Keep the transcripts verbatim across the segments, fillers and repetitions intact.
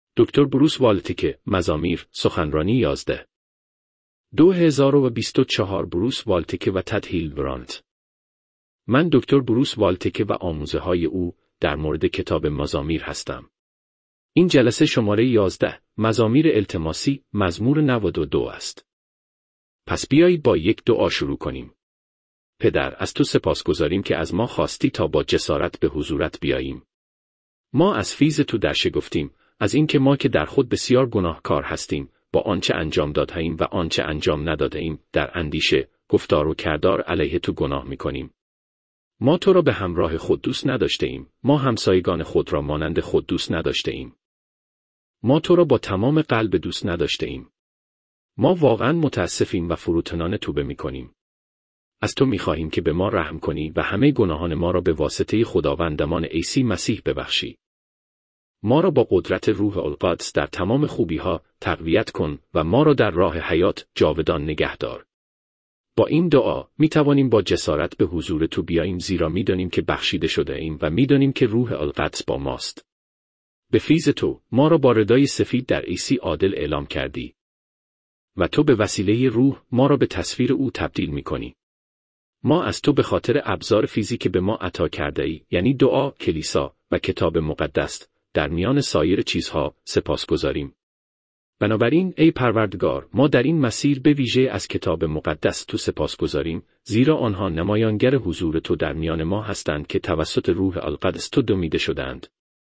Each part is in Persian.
دکتر بروس والتیکه، مزامیر، سخنرانی یازده. دو هزار و بیست و چهار بروس والتیکه و تد هیلبرانت. من دکتر بروس والتیکه و آموزه های او در مورد کتاب مزامیر هستم. این جلسه شماره یازده، مزامیر التماسی، مزمور نود و دو است. پس بیایید با یک دعا شروع کنیم. پدر، از تو سپاسگزاریم که از ما خواستی تا با جسارت به حضورت بیاییم. ما از فیض تو در شگفتیم، از اینکه ما که در خود بسیار گناهکار هستیم، با آنچه انجام داده‌ایم و آنچه انجام نداده‌ایم، در اندیشه، گفتار و کردار علیه تو گناه می‌کنیم. ما تو را به همراه خود دوست نداشته‌ایم، ما همسایگان خود را مانند خود دوست نداشته‌ایم. ما تو را با تمام قلب دوست نداشته‌ایم. ما واقعاً متاسفیم و فروتنانه توبه می‌کنیم. از تو می‌خواهیم که به ما رحم کنی و همه گناهان ما را به واسطه خداوندمان عیسی مسیح ببخشی. ما را با قدرت روح القدس در تمام خوبی‌ها تقویت کن و ما را در راه حیات جاودان نگه دار. با این دعا می توانیم با جسارت به حضور تو بیاییم، زیرا می دانیم که بخشیده شده ایم و می دانیم که روح القدس با ماست. به فیض تو ما را با ردای سفید در عیسی عادل اعلام کردی و تو به وسیله روح ما را به تصویر او تبدیل می کنی. ما از تو به خاطر ابزار فیزی که به ما عطا کرده ای، یعنی دعا، کلیسا و کتاب مقدس، در میان سایر چیزها سپاسگزاریم. بنابراین ای پروردگار، ما در این مسیر به ویژه از کتاب مقدس تو سپاسگزاریم، زیرا آنها نمایانگر حضور تو در میان ما هستند که توسط روح القدس تو دمیده شدند.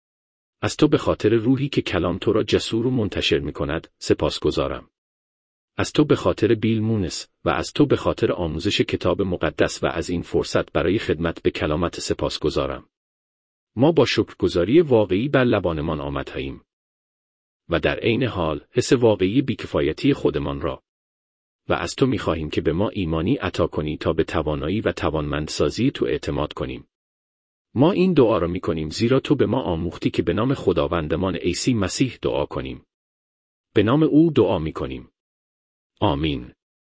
از تو به خاطر روحی که کلام تو را جسور و منتشر می کند سپاسگزارم. از تو به خاطر بیل مونس و از تو به خاطر آموزش کتاب مقدس و از این فرصت برای خدمت به کلامت سپاسگزارم. ما با شکرگزاری واقعی بر لبانمان آمده‌ایم و در عین حال حس واقعی بیکفایتی خودمان را و از تو می‌خواهیم که به ما ایمانی عطا کنی تا به توانایی و توانمندسازی تو اعتماد کنیم. ما این دعا را می‌کنیم زیرا تو به ما آموختی که به نام خداوندمان عیسی مسیح دعا کنیم. به نام او دعا می‌کنیم. آمین.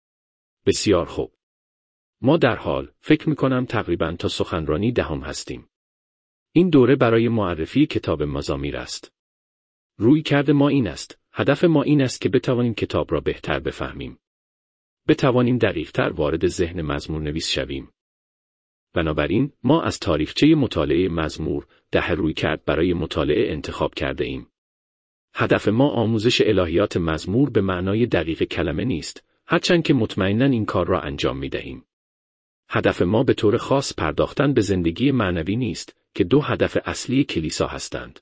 بسیار خوب. ما در حال فکر می‌کنم تقریباً تا سخنرانی دهم هستیم. این دوره برای معرفی کتاب مزامیر است. رویکرد ما این است، هدف ما این است که بتوانیم کتاب را بهتر بفهمیم. بتوانیم دقیق‌تر وارد ذهن مزمور نویس شویم. بنابراین ما از تاریخچه مطالعه مزمور ده رویکرد برای مطالعه انتخاب کرده ایم. هدف ما آموزش الهیات مزمور به معنای دقیق کلمه نیست، هرچند که مطمئناً این کار را انجام می‌دهیم. هدف ما به طور خاص پرداختن به زندگی معنوی نیست، که دو هدف اصلی کلیسا هستند.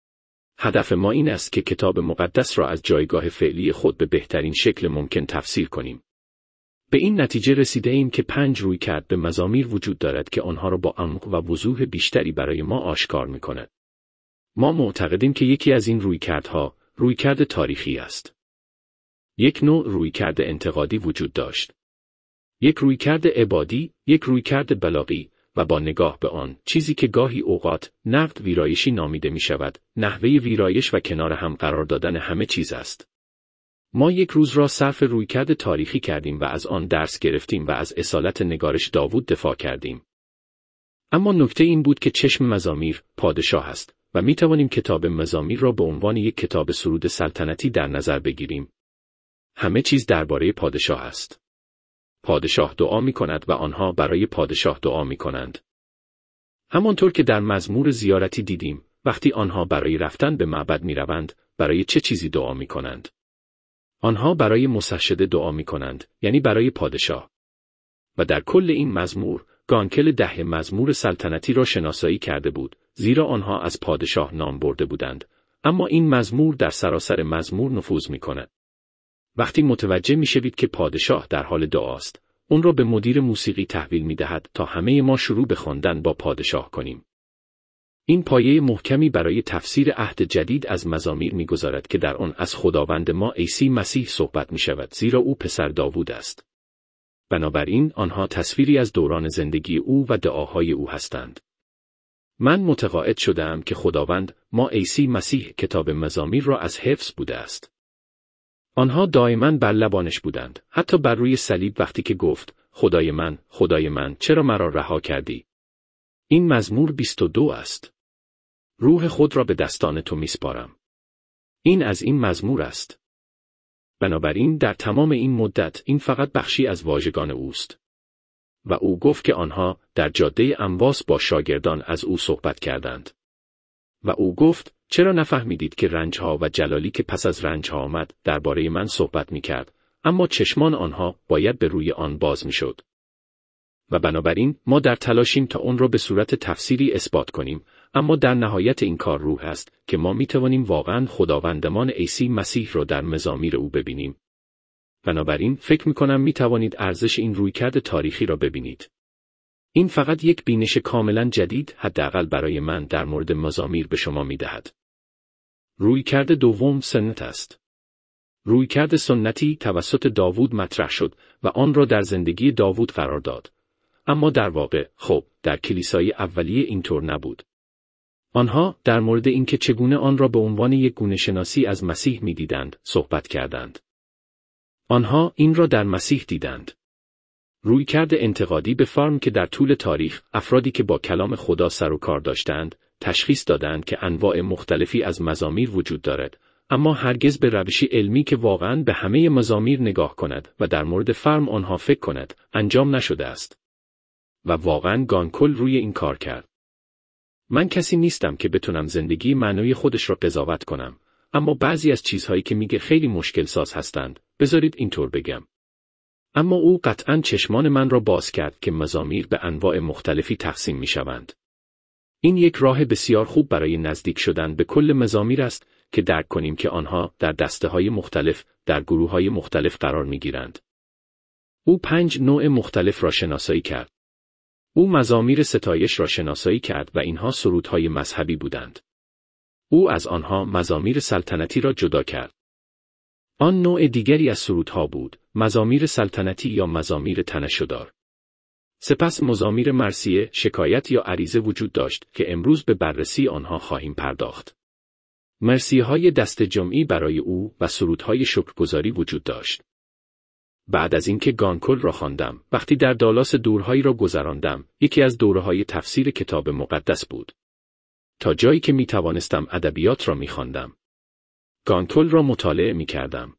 هدف ما این است که کتاب مقدس را از جایگاه فعلی خود به بهترین شکل ممکن تفسیر کنیم. به این نتیجه رسیده ایم که پنج رویکرد به مزامیر وجود دارد که آنها را با عمق و وضوح بیشتری برای ما آشکار می‌کند. ما معتقدیم که یکی از این رویکردها رویکرد تاریخی است. یک نوع رویکرد انتقادی وجود داشت. یک رویکرد عبادی، یک رویکرد بلاغی و با نگاه به آن چیزی که گاهی اوقات نقد ویرایشی نامیده می شود، نحوه ویرایش و کنار هم قرار دادن همه چیز است. ما یک روز را صرف رویکرد تاریخی کردیم و از آن درس گرفتیم و از اصالت نگارش داوود دفاع کردیم. اما نکته این بود که چشم مزامیر پادشاه است و می توانیم کتاب مزامیر را به عنوان یک کتاب سرود سلطنتی در نظر بگیریم. همه چیز درباره پادشاه است. پادشاه دعا می کند و آنها برای پادشاه دعا می کنند. همانطور که در مزمور زیارتی دیدیم، وقتی آنها برای رفتن به معبد می روند، برای چه چیزی دعا می کنند؟ آنها برای مسشده دعا می کنند، یعنی برای پادشاه. و در کل این مزمور، گانکل ده مزمور سلطنتی را شناسایی کرده بود، زیرا آنها از پادشاه نام برده بودند، اما این مزمور در سراسر مزمور نفوذ می کند. وقتی متوجه می‌شوید که پادشاه در حال دعاست، اون را به مدیر موسیقی تحویل می‌دهد تا همه ما شروع به خواندن با پادشاه کنیم. این پایه محکمی برای تفسیر عهد جدید از مزامیر می‌گذارد که در آن از خداوند ما عیسی مسیح صحبت می‌شود، زیرا او پسر داوود است. بنابراین آنها تصویری از دوران زندگی او و دعاهای او هستند. من متقاعد شدم که خداوند ما عیسی مسیح کتاب مزامیر را از حفظ بوده است. آنها دائما بر لبانش بودند، حتی بر روی صلیب وقتی که گفت خدای من، خدای من، چرا مرا رها کردی؟ این مزمور بیست و دو است. روح خود را به دستان تو میسپارم. این از این مزمور است. بنابراین در تمام این مدت این فقط بخشی از واژگان اوست. و او گفت که آنها در جاده امواس با شاگردان از او صحبت کردند. و او گفت چرا نفهمیدید که رنجها و جلالی که پس از رنجها آمد درباره من صحبت می کرد، اما چشمان آنها باید به روی آن باز می شد. و بنابراین ما در تلاشیم تا اون را به صورت تفسیری اثبات کنیم، اما در نهایت این کار روح است که ما می توانیم واقعاً خداوندمان عیسی مسیح را در مزامیر او ببینیم. بنابراین فکر می کنم می توانید ارزش این رویکرد تاریخی را ببینید. این فقط یک بینش کاملا جدید حداقل برای من در مورد مزامیر به شما می دهد. رویکرد دوم سنت است. رویکرد سنتی توسط داوود مطرح شد و آن را در زندگی داوود قرار داد. اما در واقع خب در کلیسای اولیه اینطور نبود. آنها در مورد اینکه چگونه آن را به عنوان یک گونه شناسی از مسیح می دیدند صحبت کردند. آنها این را در مسیح دیدند. رویکرد انتقادی به فرم که در طول تاریخ افرادی که با کلام خدا سر و کار داشتند تشخیص دادند که انواع مختلفی از مزامیر وجود دارد، اما هرگز به روشی علمی که واقعاً به همه مزامیر نگاه کند و در مورد فرم آنها فکر کند انجام نشده است. و واقعاً گانکل روی این کار کرد. من کسی نیستم که بتونم زندگی معنوی خودش را قضاوت کنم، اما بعضی از چیزهایی که میگه خیلی مشکل ساز هستند، بذارید اینطور بگم. اما او قطعاً چشمان من را باز کرد که مزامیر به انواع مختلفی تقسیم میشوند. این یک راه بسیار خوب برای نزدیک شدن به کل مزامیر است که درک کنیم که آنها در دسته‌های مختلف، در گروه‌های مختلف قرار میگیرند. او پنج نوع مختلف را شناسایی کرد. او مزامیر ستایش را شناسایی کرد و اینها سرودهای مذهبی بودند. او از آنها مزامیر سلطنتی را جدا کرد. آن نوع دیگری از سرودها بود، مزامیر سلطنتی یا مزامیر تنشدار. سپس مزامیر مرثیه، شکایت یا عریضه وجود داشت که امروز به بررسی آنها خواهیم پرداخت. مرثیه‌های دست جمعی برای او و سرودهای شکرگزاری وجود داشت. بعد از اینکه گانکل را خواندم، وقتی در دالاس دورهایی را گذراندم، یکی از دوره‌های تفسیر کتاب مقدس بود. تا جایی که می توانستم ادبیات را می خواندم. گانکل را مطالعه می کردم.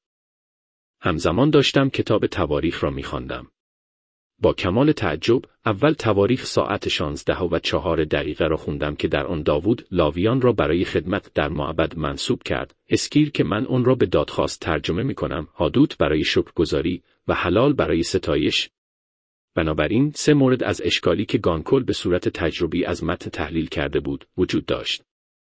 همزمان داشتم کتاب تواریخ را می خواندم. با کمال تعجب، اول تواریخ ساعت شانزده و چهار دقیقه را خوندم که در آن داوود لاویان را برای خدمت در معبد منصوب کرد، اسکیر که من آن را به دادخواست ترجمه می کنم، هادوت برای شکرگزاری و حلال برای ستایش. بنابراین سه مورد از اشکالی که گانکل به صورت تجربی از متن تحلیل کرده بود وجود داشت.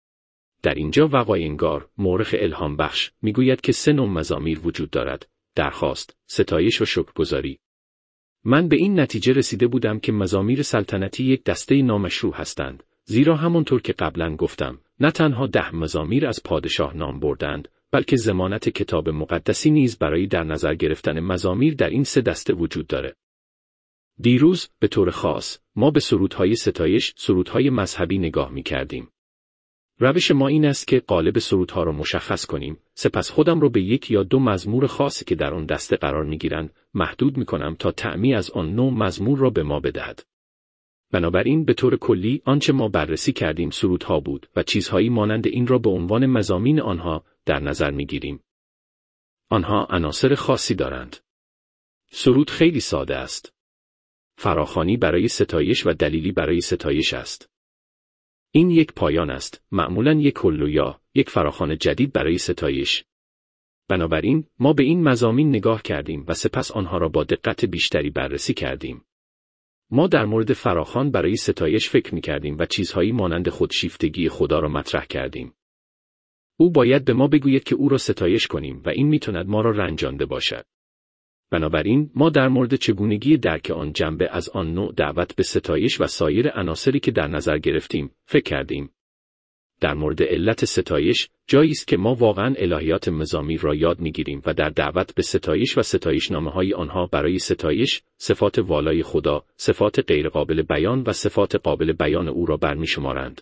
در اینجا وقای انگار، مورخ الهام بخش، میگوید که سه نوع مزامیر وجود دارد: درخواست، ستایش و شکرگزاری. من به این نتیجه رسیده بودم که مزامیر سلطنتی یک دسته نامشروع هستند، زیرا همانطور که قبلا گفتم، نه تنها ده مزامیر از پادشاه نام بردند، بلکه ضمانت کتاب مقدسی نیز برای در نظر گرفتن مزامیر در این سه دسته وجود داره. دیروز، به طور خاص، ما به سرودهای ستایش، سرودهای مذهبی نگاه می کردیم. روش ما این است که قالب سرودها را مشخص کنیم، سپس خودم را به یک یا دو مزمور خاصی که در آن دسته قرار می گیرند محدود می کنم تا طعمی از آن نوع مزمور را به ما بدهد. بنابراین به طور کلی آنچه ما بررسی کردیم سرودها بود و چیزهایی مانند این را به عنوان مضامین آنها در نظر می گیریم. آنها عناصر خاصی دارند. سرود خیلی ساده است. فراخوانی برای ستایش و دلیلی برای ستایش است. این یک پایان است، معمولاً یک هللویا، یک فراخوان جدید برای ستایش. بنابراین ما به این مضامین نگاه کردیم و سپس آنها را با دقت بیشتری بررسی کردیم. ما در مورد فراخوان برای ستایش فکر می‌کردیم و چیزهایی مانند خودشیفتگی خدا را مطرح کردیم. او باید به ما بگوید که او را ستایش کنیم و این می‌تواند ما را رنجانده باشد. بنابراین ما در مورد چگونگی درک آن جنبه از آن نوع دعوت به ستایش و سایر عناصری که در نظر گرفتیم فکر کردیم. در مورد علت ستایش، جایی است که ما واقعاً الهیات مزامیر را یاد می‌گیریم و در دعوت به ستایش و ستایشنامه‌های آنها برای ستایش، صفات والای خدا، صفات غیرقابل بیان و صفات قابل بیان او را برمی‌شمارند.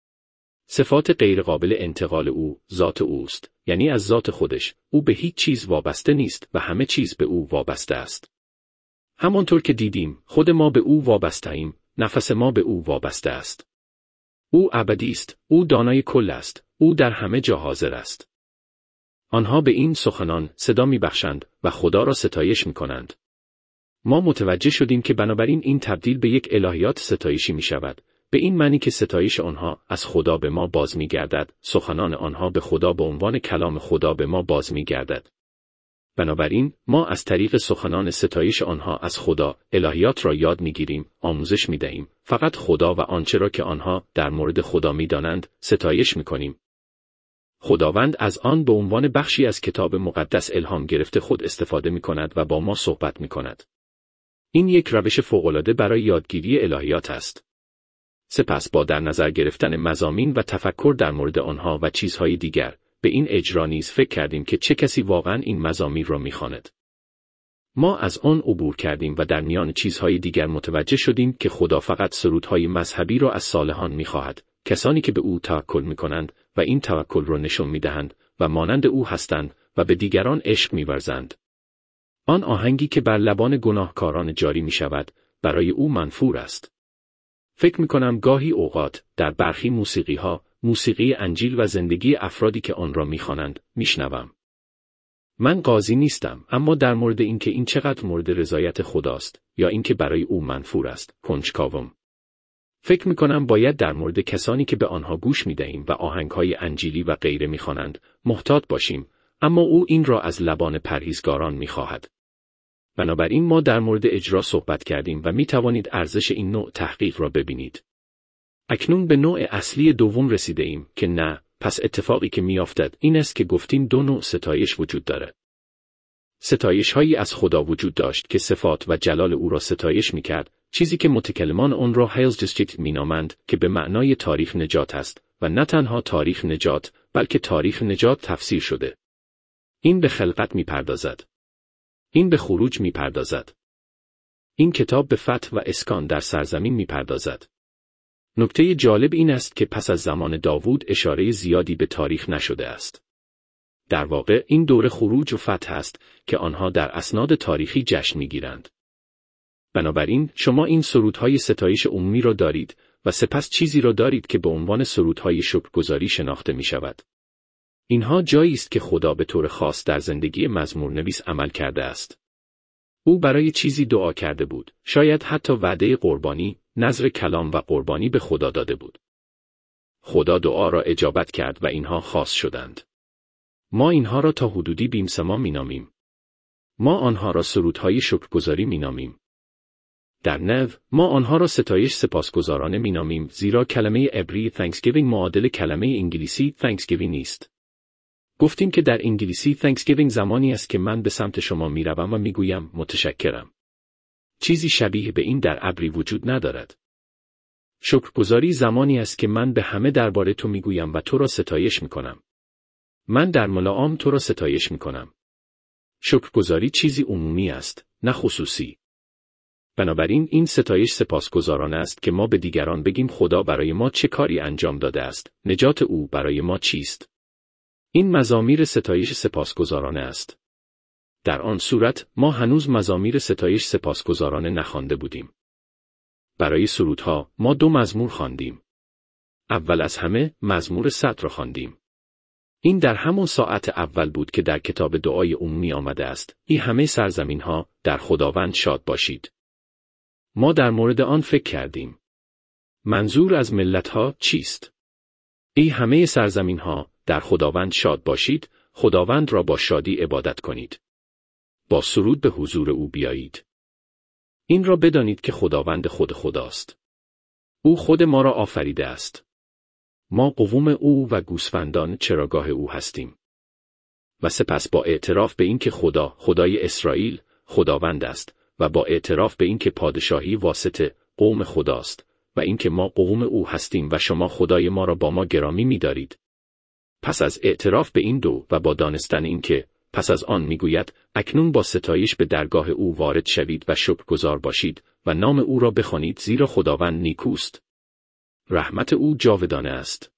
صفات غیرقابل انتقال او، ذات اوست، یعنی از ذات خودش، او به هیچ چیز وابسته نیست و همه چیز به او وابسته است. همانطور که دیدیم، خود ما به او وابسته ایم، نفس ما به او وابسته است. او ابدی است، او دانای کل است، او در همه جا حاضر است. آنها به این سخنان صدا می‌بخشند و خدا را ستایش می‌کنند. ما متوجه شدیم که بنابراین این تبدیل به یک الهیات ستایشی می‌شود، به این معنی که ستایش آنها از خدا به ما باز می‌گردد، سخنان آنها به خدا به عنوان کلام خدا به ما باز می‌گردد. بنابراین ما از طریق سخنان ستایش آنها از خدا الهیات را یاد می‌گیریم، آموزش می‌دهیم، فقط خدا و آنچه را که آنها در مورد خدا می‌دانند ستایش می‌کنیم. خداوند از آن به عنوان بخشی از کتاب مقدس الهام گرفته خود استفاده می‌کند و با ما صحبت می‌کند. این یک روش فوق‌العاده برای یادگیری الهیات است. سپس با در نظر گرفتن مضامین و تفکر در مورد آنها و چیزهای دیگر، به این اجرا نیز فکر کردیم که چه کسی واقعاً این مزامیر را می‌خواند. ما از آن عبور کردیم و در میان چیزهای دیگر متوجه شدیم که خدا فقط سرودهای مذهبی را از صالحان می‌خواهد، کسانی که به او توکل می‌کنند و این توکل را نشان می‌دهند و مانند او هستند و به دیگران عشق می‌ورزند. آن آهنگی که بر لبان گناهکاران جاری می‌شود، برای او منفور است. فکر می‌کنم گاهی اوقات در برخی موسیقی‌ها، موسیقی انجیل و زندگی افرادی که آن را می‌خوانند، می‌شنوم. من قاضی نیستم، اما در مورد اینکه این چقدر مورد رضایت خداست یا اینکه برای او منفور است، کنجکاوم. فکر می‌کنم باید در مورد کسانی که به آنها گوش می‌دهیم و آهنگ‌های انجیلی و غیره می‌خوانند، محتاط باشیم، اما او این را از لبان پرهیزگاران می‌خواهد. بنابراین ما در مورد اجرا صحبت کردیم و می‌توانید ارزش این نوع تحقیق را ببینید. اکنون به نوع اصلی دوم رسیده ایم که نه، پس اتفاقی که میافتد این است که گفتیم دو نوع ستایش وجود دارد. ستایش هایی از خدا وجود داشت که صفات و جلال او را ستایش میکرد، چیزی که متکلمان آن را هیلز دیستریکت مینامند که به معنای تاریخ نجات است و نه تنها تاریخ نجات بلکه تاریخ نجات تفسیر شده. این به خلقت میپردازد. این به خروج میپردازد. این کتاب به فتح و اسکان در سرزمین میپردازد. نکته جالب این است که پس از زمان داوود اشاره زیادی به تاریخ نشده است. در واقع این دوره خروج و فتح است که آنها در اسناد تاریخی جشن میگیرند. بنابراین شما این سرودهای ستایش عمومی را دارید و سپس چیزی را دارید که به عنوان سرودهای شکرگزاری شناخته می شود. اینها جایی است که خدا به طور خاص در زندگی مزمورنویس عمل کرده است. او برای چیزی دعا کرده بود، شاید حتی وعده قربانی، نذر کلام و قربانی به خدا داده بود. خدا دعا را اجابت کرد و اینها خاص شدند. ما اینها را تا حدودی بیمسما مینامیم. ما آنها را سرودهای شکرگزاری مینامیم. در نو، ما آنها را ستایش سپاسگزارانه مینامیم، زیرا کلمه عبری Thanksgiving معادل کلمه انگلیسی Thanksgiving نیست. گفتیم که در انگلیسی Thanksgiving زمانی است که من به سمت شما میروم و میگویم متشکرم. چیزی شبیه به این در عبری وجود ندارد. شکرگزاری زمانی است که من به همه درباره تو میگویم و تو را ستایش میکنم. من در ملعام تو را ستایش میکنم. شکرگزاری چیزی عمومی است، نه خصوصی. بنابراین این ستایش سپاسگزارانه است که ما به دیگران بگیم خدا برای ما چه کاری انجام داده است، نجات او برای ما چیست. این مزامیر ستایش سپاسگزارانه است. در آن صورت ما هنوز مزامیر ستایش سپاسگزارانه نخوانده بودیم. برای سرودها ما دو مزمور خواندیم. اول از همه مزمور صد را خواندیم. این در همان ساعت اول بود که در کتاب دعای عمومی آمده است. ای همه سرزمین‌ها در خداوند شاد باشید. ما در مورد آن فکر کردیم. منظور از ملت‌ها چیست؟ ای همه سرزمین‌ها در خداوند شاد باشید، خداوند را با شادی عبادت کنید. با سرود به حضور او بیایید. این را بدانید که خداوند خود خداست. او خود ما را آفریده است. ما قوم او و گوسفندان چراگاه او هستیم. و سپس با اعتراف به اینکه خدا، خدای اسرائیل، خداوند است و با اعتراف به اینکه پادشاهی واسطه قوم خداست و اینکه ما قوم او هستیم و شما خدای ما را با ما گرامی می‌دارید. پس از اعتراف به این دو و با دانستن اینکه پس از آن میگوید اکنون با ستایش به درگاه او وارد شوید و شکرگزار باشید و نام او را بخوانید زیرا خداوند نیکوست. رحمت او جاودانه است.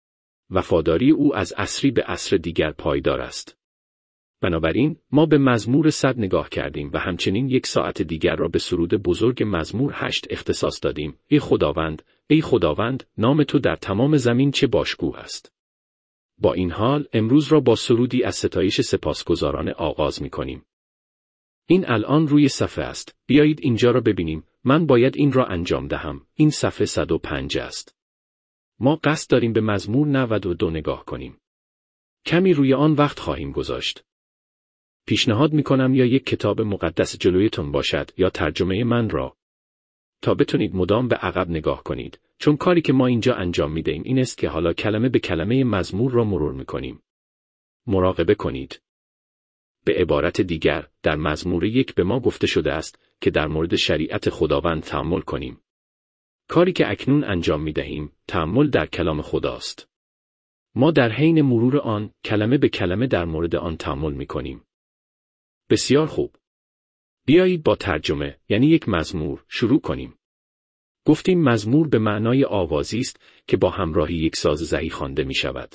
وفاداری او از عصری به عصر دیگر پایدار است. بنابراین ما به مزمور صد نگاه کردیم و همچنین یک ساعت دیگر را به سرود بزرگ مزمور هشت اختصاص دادیم. ای خداوند، ای خداوند، نام تو در تمام زمین چه باشکوه است. با این حال امروز را با سرودی از ستایش سپاسگزارانه آغاز می کنیم. این الان روی صفحه است. بیایید اینجا را ببینیم. من باید این را انجام دهم. این صفحه صد و پنج است. ما قصد داریم به مزمور نود و دو نگاه کنیم. کمی روی آن وقت خواهیم گذاشت. پیشنهاد می کنم یا یک کتاب مقدس جلویتون باشد یا ترجمه من را، تا بتونید مدام به عقب نگاه کنید، چون کاری که ما اینجا انجام می دهیم این است که حالا کلمه به کلمه مزمور را مرور می کنیم. مراقبه کنید. به عبارت دیگر، در مزمور یک به ما گفته شده است که در مورد شریعت خداوند تأمل کنیم. کاری که اکنون انجام می دهیم، تأمل در کلام خداست. ما در حین مرور آن، کلمه به کلمه در مورد آن تأمل می کنیم. بسیار خوب. بیایید با ترجمه، یعنی یک مزمور، شروع کنیم. گفتیم مزمور به معنای آوازی است که با همراهی یک ساز زهی خوانده می شود.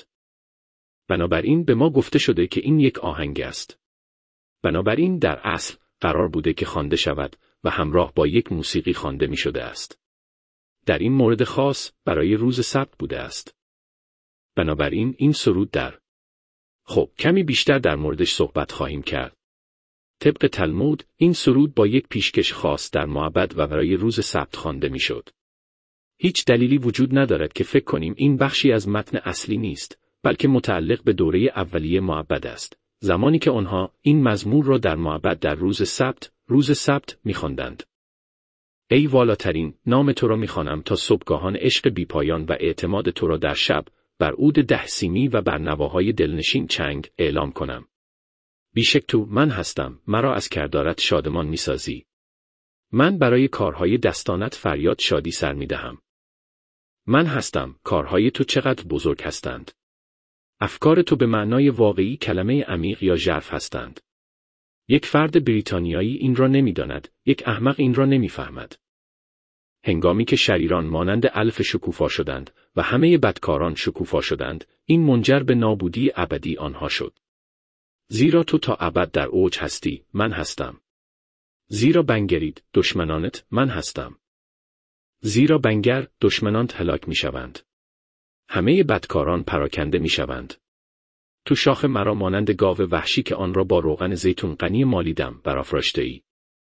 بنابراین به ما گفته شده که این یک آهنگ است. بنابراین در اصل قرار بوده که خوانده شود و همراه با یک موسیقی خوانده می شده است. در این مورد خاص برای روز سبت بوده است. بنابراین این سرود در خب کمی بیشتر در موردش صحبت خواهیم کرد. طبق تلمود این سرود با یک پیشکش خاص در معبد و برای روز سبت خوانده میشد. هیچ دلیلی وجود ندارد که فکر کنیم این بخشی از متن اصلی نیست، بلکه متعلق به دوره اولیه معبد است، زمانی که آنها این مزمور را در معبد در روز سبت، روز سبت می‌خواندند. ای والاترین، نام تو را می‌خوانم تا صبحگاهان عشق بیپایان و اعتماد تو را در شب، بر عود ده سیمی و بر نواهای دلنشین چنگ اعلام کنم. بیشک تو من هستم، مرا از کردارت شادمان می‌سازی. من برای کارهای دستانت فریاد شادی سر می‌دهم. من هستم، کارهای تو چقدر بزرگ هستند. افکار تو به معنای واقعی کلمه عمیق یا ژرف هستند. یک فرد بریتانیایی این را نمی‌داند، یک احمق این را نمی‌فهمد. هنگامی که شریران مانند الف شکوفا شدند و همه بدکاران شکوفا شدند، این منجر به نابودی ابدی آنها شد. زیرا تو تا ابد در اوج هستی، من هستم. زیرا بنگرید، دشمنانت، من هستم. زیرا بنگر، دشمنانت هلاک می‌شوند. همه بدکاران پراکنده می‌شوند. تو شاخ مرا مانند گاو وحشی که آن را با روغن زیتون غنی مالیدم برافراشته‌ای.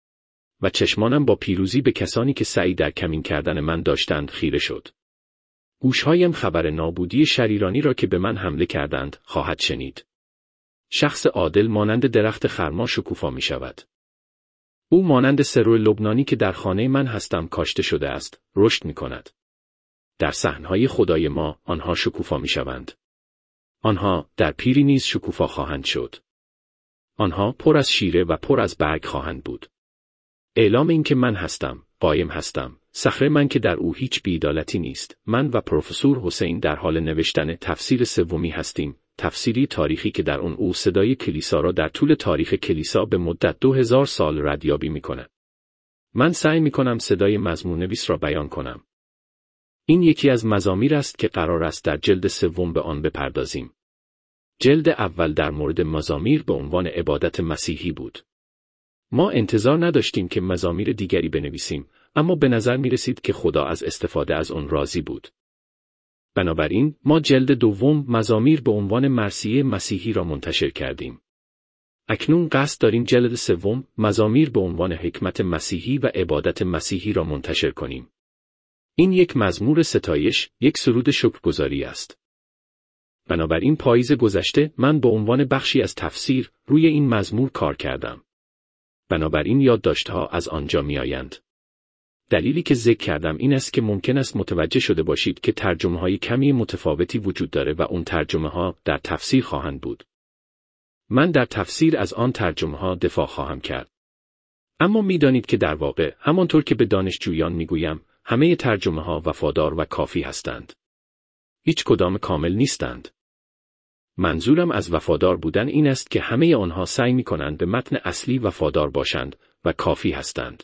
و چشمانم با پیروزی به کسانی که سعی در کمین کردن من داشتند خیره شد. گوشهایم خبر نابودی شریرانی را که به من حمله کردند خواهد شنید. شخص عادل مانند درخت خرما شکوفا می شود. او مانند سرو لبنانی که در خانه من هستم کاشته شده است، رشد می کند. در صحنهای خدای ما آنها شکوفا می شوند. آنها در پیری نیز شکوفا خواهند شد. آنها پر از شیره و پر از برگ خواهند بود. اعلام این که من هستم، قایم هستم، صخره من که در او هیچ بی‌عدالتی نیست. من و پروفسور حسین در حال نوشتن تفسیر سومی هستیم، تفسیری تاریخی که در آن او صدای کلیسا را در طول تاریخ کلیسا به مدت دو هزار سال ردیابی می کند. من سعی می کنم صدای مزمورنویس را بیان کنم. این یکی از مزامیر است که قرار است در جلد سوم به آن بپردازیم. جلد اول در مورد مزامیر به عنوان عبادت مسیحی بود. ما انتظار نداشتیم که مزامیر دیگری بنویسیم، اما به نظر می رسید که خدا از استفاده از آن راضی بود. بنابراین ما جلد دوم مزامیر به عنوان مرثیه مسیحی را منتشر کردیم. اکنون قصد داریم جلد سوم مزامیر به عنوان حکمت مسیحی و عبادت مسیحی را منتشر کنیم. این یک مزمور ستایش، یک سرود شکرگزاری است. بنابراین پاییز گذشته من به عنوان بخشی از تفسیر روی این مزمور کار کردم. بنابراین یادداشت‌ها از آنجا می‌آیند. دلیلی که ذکر کردم این است که ممکن است متوجه شده باشید که ترجمه‌های کمی متفاوتی وجود داره و اون ترجمه‌ها در تفسیر خواهند بود. من در تفسیر از آن ترجمه‌ها دفاع خواهم کرد. اما می‌دانید که در واقع همانطور که به دانشجویان می‌گویم، همه ترجمه‌ها وفادار و کافی هستند. هیچ کدام کامل نیستند. منظورم از وفادار بودن این است که همه آنها سعی می‌کنند به متن اصلی وفادار باشند و کافی هستند.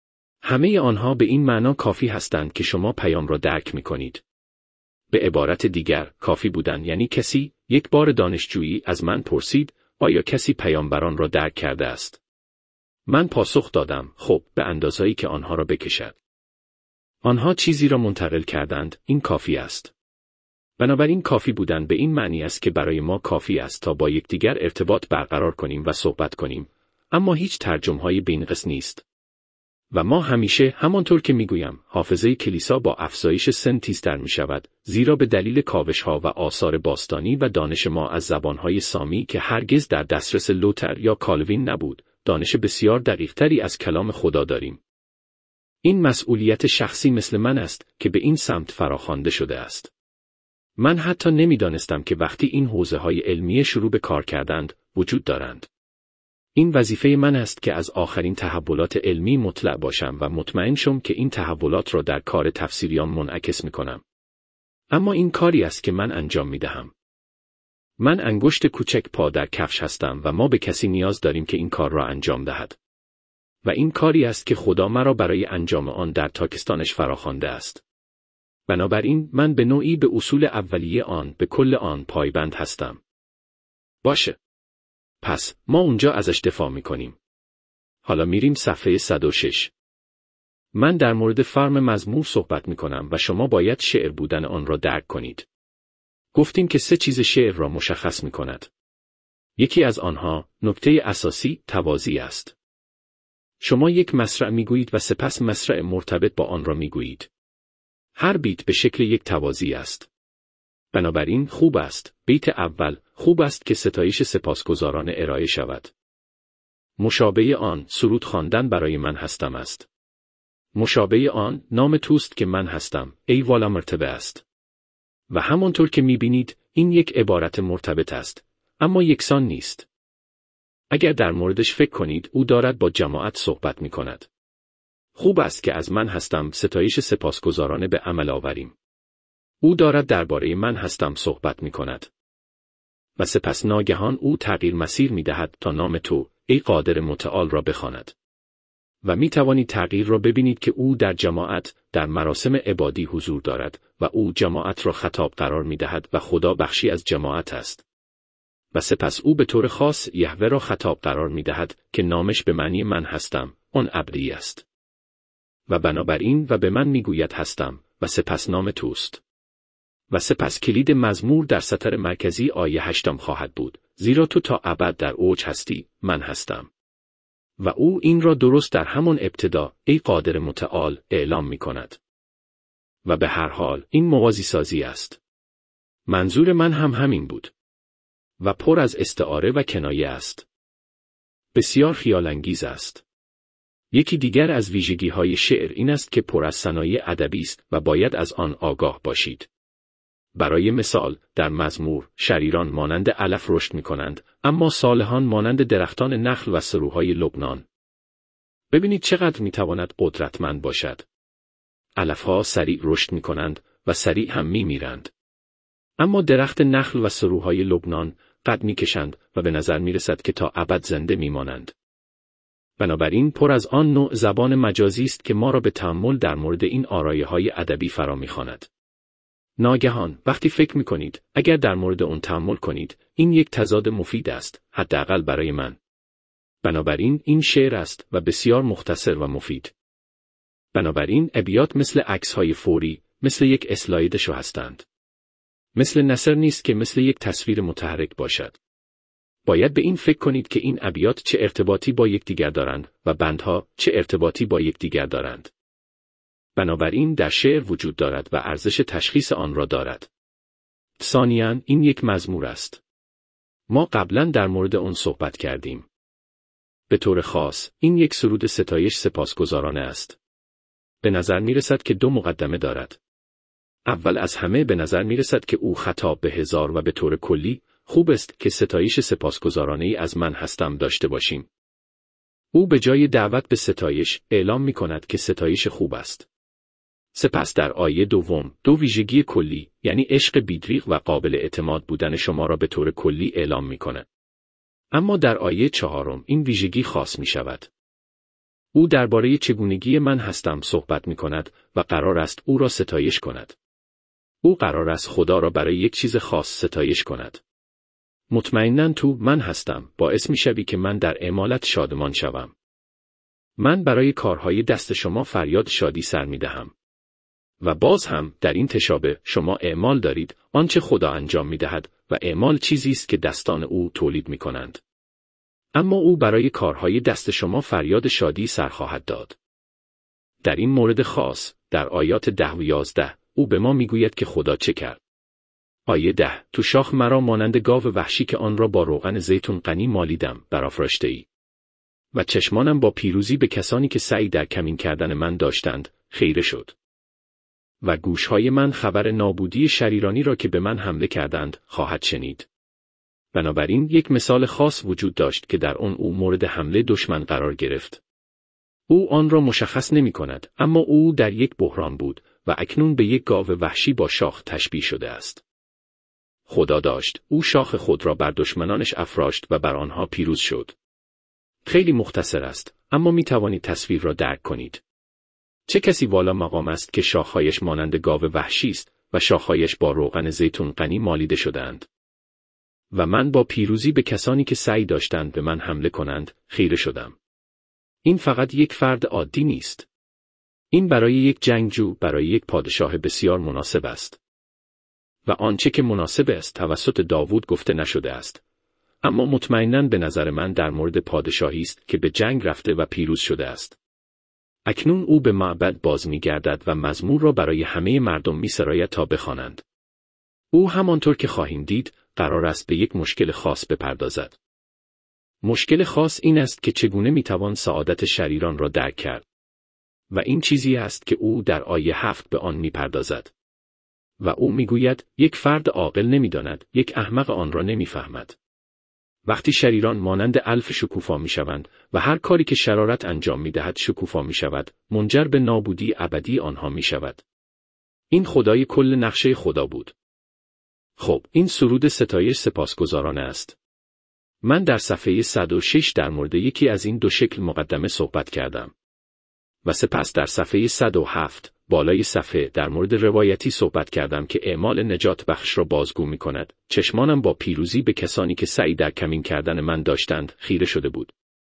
همه آنها به این معنا کافی هستند که شما پیام را درک می‌کنید. به عبارت دیگر، کافی بودن یعنی کسی، یک بار دانشجویی از من پرسید، آیا کسی پیامبران را درک کرده است؟ من پاسخ دادم، خب، به اندازه‌ای که آنها را بکشد. آنها چیزی را منتقل کردند، این کافی است. بنابراین کافی بودن به این معنی است که برای ما کافی است تا با یکدیگر ارتباط برقرار کنیم و صحبت کنیم، اما هیچ ترجمه‌های بینقص نیست. و ما همیشه همانطور که میگویم حافظه کلیسا با افزایش سن تیزتر می شود، زیرا به دلیل کاوش‌ها و آثار باستانی و دانش ما از زبان‌های سامی که هرگز در دسترس لوتر یا کالوین نبود، دانش بسیار دقیق‌تری از کلام خدا داریم. این مسئولیت شخصی مثل من است که به این سمت فراخوانده شده است. من حتی نمی‌دانستم که وقتی این حوزه‌های علمی شروع به کار کردند، وجود دارند. این وظیفه من است که از آخرین تحولات علمی مطلع باشم و مطمئن شم که این تحولات را در کار تفسیریان منعکس می‌کنم. اما این کاری است که من انجام می‌دهم. من انگشت کوچک پا در کفش هستم و ما به کسی نیاز داریم که این کار را انجام دهد. و این کاری است که خدا مرا برای انجام آن در تاکستانش فراخوانده است. بنابراین من به نوعی به اصول اولیه آن، به کل آن پایبند هستم. باشه. پس ما اونجا ازش دفاع می‌کنیم. حالا میریم صفحه صد و شش. من در مورد فرم مزمور صحبت می‌کنم و شما باید شعر بودن آن را درک کنید. گفتیم که سه چیز شعر را مشخص می‌کند. یکی از آنها، نکته اساسی، توازی است. شما یک مصرع می‌گویید و سپس مصرع مرتبط با آن را می‌گویید. هر بیت به شکل یک توازی است. بنابراین خوب است، بیت اول، خوب است که ستایش سپاسگزارانه ارائه شود. مشابه آن، سرود خواندن برای من هستم است. مشابه آن، نام توست که من هستم، ای والا مرتبه است. و همانطور که می‌بینید، این یک عبارت مرتبط است، اما یکسان نیست. اگر در موردش فکر کنید، او دارد با جماعت صحبت می‌کند. خوب است که از من هستم ستایش سپاسگزارانه به عمل آوریم. او دارد درباره من هستم صحبت می‌کند. و سپس ناگهان او تغییر مسیر می‌دهد تا نام تو، ای قادر متعال را بخواند. و می‌توانید تغییر را ببینید که او در جماعت، در مراسم عبادی حضور دارد و او جماعت را خطاب قرار می‌دهد و خدا بخشی از جماعت است. و سپس او به طور خاص یهوه را خطاب قرار می‌دهد که نامش به معنی من هستم، آن ابدی است. و بنابراین و به من می‌گوید هستم و سپس نام توست. و سپس کلید مزمور در سطر مرکزی آیه هشتم خواهد بود، زیرا تو تا ابد در اوج هستی، من هستم. و او این را درست در همان ابتدا، ای قادر متعال، اعلام می کند. و به هر حال، این موازی سازی است. منظور من هم همین بود. و پر از استعاره و کنایه است. بسیار خیالانگیز است. یکی دیگر از ویژگی‌های شعر این است که پر از صنایع ادبی است و باید از آن آگاه باشید. برای مثال، در مزمور، شریران مانند علف رشد می‌کنند، اما صالحان مانند درختان نخل و سروهای لبنان. ببینید چقدر می‌تواند قدرتمند باشد. علف‌ها سریع رشد می‌کنند و سریع هم می‌میرند. اما درخت نخل و سروهای لبنان قد می‌کشند و به نظر می‌رسد که تا ابد زنده می‌مانند. بنابراین پر از آن نوع زبان مجازی است که ما را به تأمل در مورد این آرایه‌های ادبی فرا می‌خواند. ناگهان وقتی فکر می‌کنید، اگر در مورد اون تأمل کنید، این یک تضاد مفید است، حداقل برای من. بنابراین این شعر است و بسیار مختصر و مفید. بنابراین ابیات مثل عکس‌های فوری، مثل یک اسلاید شو هستند. مثل نثر نیست که مثل یک تصویر متحرک باشد. باید به این فکر کنید که این ابیات چه ارتباطی با یکدیگر دارند و بندها چه ارتباطی با یکدیگر دارند. بنابراین در شعر وجود دارد و ارزش تشخیص آن را دارد. ثانیاً این یک مزمور است. ما قبلاً در مورد آن صحبت کردیم. به طور خاص این یک سرود ستایش سپاسگزارانه است. به نظر می رسد که دو مقدمه دارد. اول از همه به نظر می رسد که او خطاب به هزار و به طور کلی خوب است که ستایش سپاسگزارانه ای از من هستم داشته باشیم. او به جای دعوت به ستایش اعلام می کند که ستایش خوب است. سپس در آیه دوم دو ویژگی کلی یعنی عشق بیدریغ و قابل اعتماد بودن شما را به طور کلی اعلام می کند. اما در آیه چهارم این ویژگی خاص می شود. او درباره چگونگی من هستم صحبت می کند و قرار است او را ستایش کند. او قرار است خدا را برای یک چیز خاص ستایش کند. مطمئناً تو من هستم باعث می شوی که من در اعمالت شادمان شوم. من برای کارهای دست شما فریاد شادی سر می دهم. و باز هم در این تشابه شما اعمال دارید، آنچه خدا انجام می‌دهد و اعمال چیزی است که دستان او تولید می‌کنند. اما او برای کارهای دست شما فریاد شادی سر خواهد داد. در این مورد خاص، در آیات ده و یازده، او به ما میگوید که خدا چه کرد. آیه ده، تو شاخ مرا مانند گاو وحشی که آن را با روغن زیتون غنی مالیدم، برافراشته ای. و چشمانم با پیروزی به کسانی که سعی در کمین کردن من داشتند، خیره شد. و گوشهای من خبر نابودی شریرانی را که به من حمله کردند، خواهد شنید. بنابراین یک مثال خاص وجود داشت که در آن او مورد حمله دشمن قرار گرفت. او آن را مشخص نمی کند، اما او در یک بحران بود و اکنون به یک گاو وحشی با شاخ تشبیه شده است. خدا داشت، او شاخ خود را بر دشمنانش افراشت و بر آنها پیروز شد. خیلی مختصر است، اما می توانید تصویر را درک کنید. چه کسی والا مقام است که شاخهایش مانند گاو وحشی است و شاخهایش با روغن زیتون غنی مالیده شده‌اند. و من با پیروزی به کسانی که سعی داشتند به من حمله کنند، خیره شدم. این فقط یک فرد عادی نیست. این برای یک جنگجو، برای یک پادشاه بسیار مناسب است. و آنچه که مناسب است توسط داوود گفته نشده است. اما مطمئناً به نظر من در مورد پادشاهی است که به جنگ رفته و پیروز شده است. اکنون او به معبد باز می‌گردد و مزمور را برای همه مردم می‌سراید تا بخوانند. او همانطور که خواهیم دید، قرار است به یک مشکل خاص بپردازد. مشکل خاص این است که چگونه می‌توان سعادت شریران را درک کرد. و این چیزی است که او در آیه هفت به آن می‌پردازد. و او می‌گوید یک فرد عاقل نمی‌داند، یک احمق آن را نمی‌فهمد. وقتی شریران مانند الف شکوفا می‌شوند و هر کاری که شرارت انجام می‌دهد شکوفا می‌شود، منجر به نابودی ابدی آنها می‌شود. این خدای کل نقشه خدا بود. خب، این سرود ستایش سپاسگزارانه است. من در صفحه صد و شش در مورد یکی از این دو شکل مقدمه صحبت کردم. و سپس در صفحه صد و هفت، بالای صفحه در مورد روایتی صحبت کردم که اعمال نجات بخش را بازگو می کند. چشمانم با پیروزی به کسانی که سعی در کمین کردن من داشتند، خیره شده بود.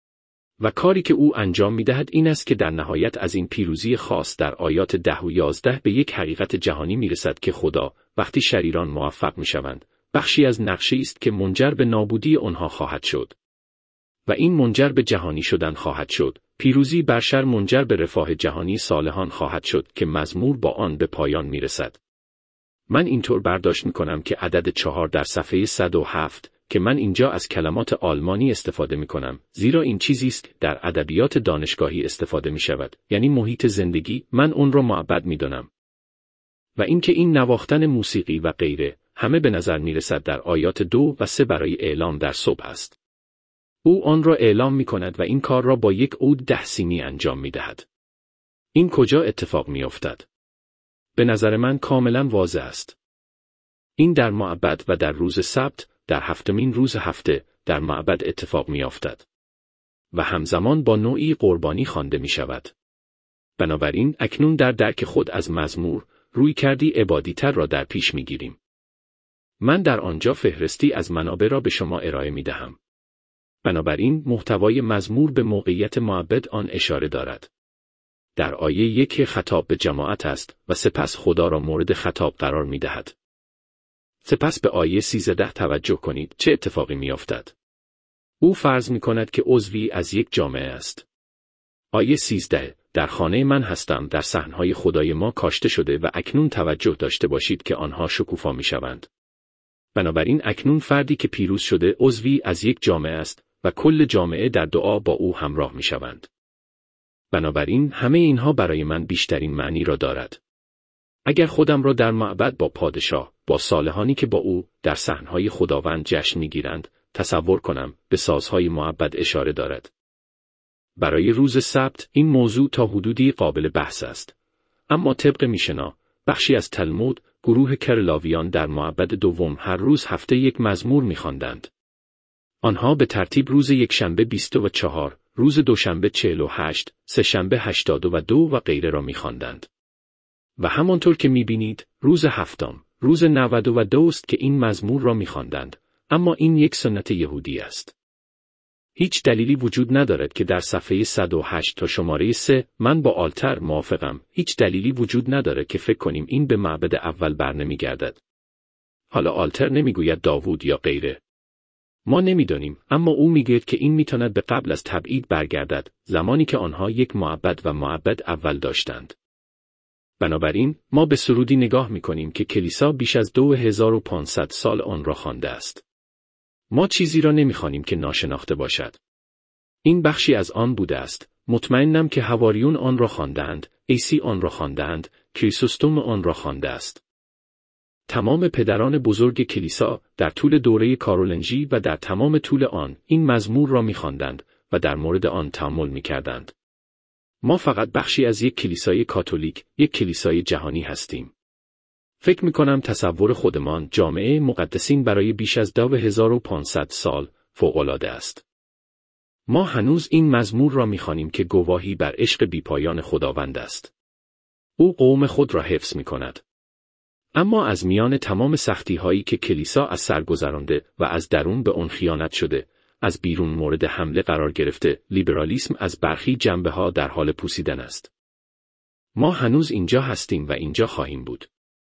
و کاری که او انجام می دهد این است که در نهایت از این پیروزی خاص در آیات ده و یازده به یک حقیقت جهانی می رسد که خدا، وقتی شریران موفق می شوند، بخشی از نقشه است که منجر به نابودی آنها خواهد شد. و این منجر به جهانی شدن خواهد شد. پیروزی بر شر منجر به رفاه جهانی صالحان خواهد شد که مزمور با آن به پایان می رسد. من اینطور برداشت می کنم که عدد چهار در صفحه صد و هفت که من اینجا از کلمات آلمانی استفاده می کنم، زیرا این چیزی است در ادبیات دانشگاهی استفاده می شود، یعنی محیط زندگی، من اون را معبد می دانم. و اینکه این نواختن موسیقی و غیره، همه به نظر می رسد در آیات دو و سه برای اعلام در صبح است. او آن را اعلام می کند و این کار را با یک عود ده سیمی انجام می دهد. این کجا اتفاق می افتد؟ به نظر من کاملا واضح است. این در معبد و در روز سبت، در هفتمین روز هفته، در معبد اتفاق می افتد. و همزمان با نوعی قربانی خوانده می شود. بنابراین اکنون در درک خود از مزمور، روی کردی عبادی تر را در پیش می گیریم. من در آنجا فهرستی از منابع را به شما ارائه می دهم. بنابراین محتوای مزمور به موقعیت معبد آن اشاره دارد. در آیه یک خطاب به جماعت است و سپس خدا را مورد خطاب قرار می دهد. سپس به آیه سیزده توجه کنید چه اتفاقی می افتد. او فرض می کند که عضوی از یک جامعه است. آیه سیزده، در خانه من هستم، در صحنهای خدای ما کاشته شده و اکنون توجه داشته باشید که آنها شکوفا می شوند. بنابراین اکنون فردی که پیروز شده عضوی از یک جامعه است و کل جامعه در دعا با او همراه می شوند. بنابراین همه اینها برای من بیشترین معنی را دارد. اگر خودم را در معبد با پادشاه، با صالحانی که با او در صحنهای خداوند جشن می گیرند، تصور کنم، به سازهای معبد اشاره دارد. برای روز سبت این موضوع تا حدودی قابل بحث است. اما طبق میشنا، بخشی از تلمود، گروه کرلاویان در معبد دوم هر روز هفته یک مزمور می‌خواندند. آنها به ترتیب روز یکشنبه بیست و چهار، روز دوشنبه چهل و هشت، سه شنبه هشتاد و دو و غیره را می‌خواندند. و همانطور که می‌بینید، روز هفتم، روز نود و دو است که این مزمور را می‌خواندند، اما این یک سنت یهودی است. هیچ دلیلی وجود ندارد که در صفحه صد و هشت تا شماره سه من با آلتر موافقم. هیچ دلیلی وجود ندارد که فکر کنیم این به معبد اول برنمیگردد. حالا آلتر نمیگوید داوود یا غیره. ما نمیدانیم، اما او میگوید که این میتواند به قبل از تبعید برگردد، زمانی که آنها یک معبد و معبد اول داشتند. بنابراین ما به سرودی نگاه میکنیم که کلیسا بیش از دو هزار و پانصد سال آن را خوانده است. ما چیزی را نمیخوانیم که ناشناخته باشد. این بخشی از آن بوده است. مطمئنم که حواریون آن را خواندند، عیسی آن را خواندند، کریسوستوم آن را خوانده است. تمام پدران بزرگ کلیسا در طول دوره کارولنجی و در تمام طول آن این مزمور را می‌خواندند و در مورد آن تأمل می‌کردند. ما فقط بخشی از یک کلیسای کاتولیک، یک کلیسای جهانی هستیم. فکر می‌کنم تصور خودمان جامعه مقدسین برای بیش از دو هزار و پانصد سال فوق‌العاده است. ما هنوز این مزمور را می‌خوانیم که گواهی بر عشق بی‌پایان خداوند است. او قوم خود را حفظ می‌کند. اما از میان تمام سختی‌هایی که کلیسا از سر گذرانده و از درون به آن خیانت شده، از بیرون مورد حمله قرار گرفته، لیبرالیسم از برخی جنبه‌ها در حال پوسیدن است. ما هنوز اینجا هستیم و اینجا خواهیم بود.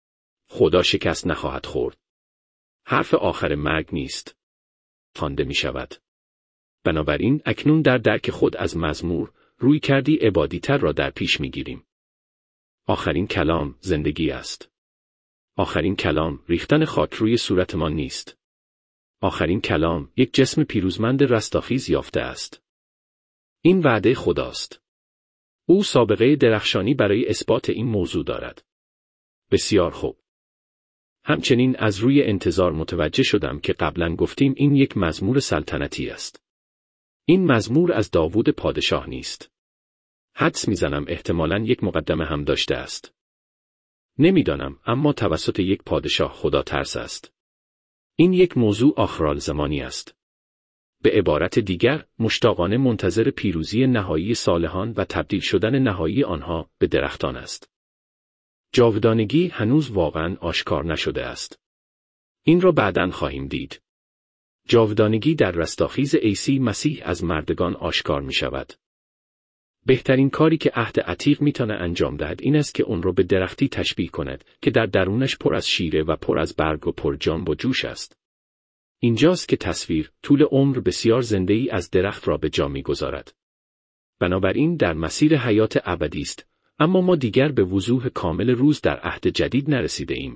خدا شکست نخواهد خورد. حرف آخر مرگ نیست. خوانده می شود. بنابراین اکنون در درک خود از مزمور، روی کردی عبادی‌تر را در پیش می گیریم. آخرین کلام زندگی است. آخرین کلام ریختن خاک روی صورتمان نیست. آخرین کلام یک جسم پیروزمند رستاخیز یافته است. این وعده خداست. او سابقه درخشانی برای اثبات این موضوع دارد. بسیار خوب. همچنین از روی انتظار متوجه شدم که قبلا گفتیم این یک مزمور سلطنتی است. این مزمور از داوود پادشاه نیست. حدس میزنم احتمالاً یک مقدمه هم داشته است. نمیدانم، اما توسط یک پادشاه خدا ترس است. این یک موضوع آخرالزمانی است. به عبارت دیگر، مشتاقانه منتظر پیروزی نهایی صالحان و تبدیل شدن نهایی آنها به درختان است. جاودانگی هنوز واقعاً آشکار نشده است. این را بعداً خواهیم دید. جاودانگی در رستاخیز عیسی مسیح از مردگان آشکار می شود. بهترین کاری که عهد عتیق میتونه انجام دهد این است که اون رو به درختی تشبیه کند که در درونش پر از شیره و پر از برگ و پر جان و جوش است. اینجاست که تصویر طول عمر بسیار زنده‌ای از درخت را به جا میگذارد. بنابراین در مسیر حیات ابدی است، اما ما دیگر به وضوح کامل روز در عهد جدید نرسیده ایم.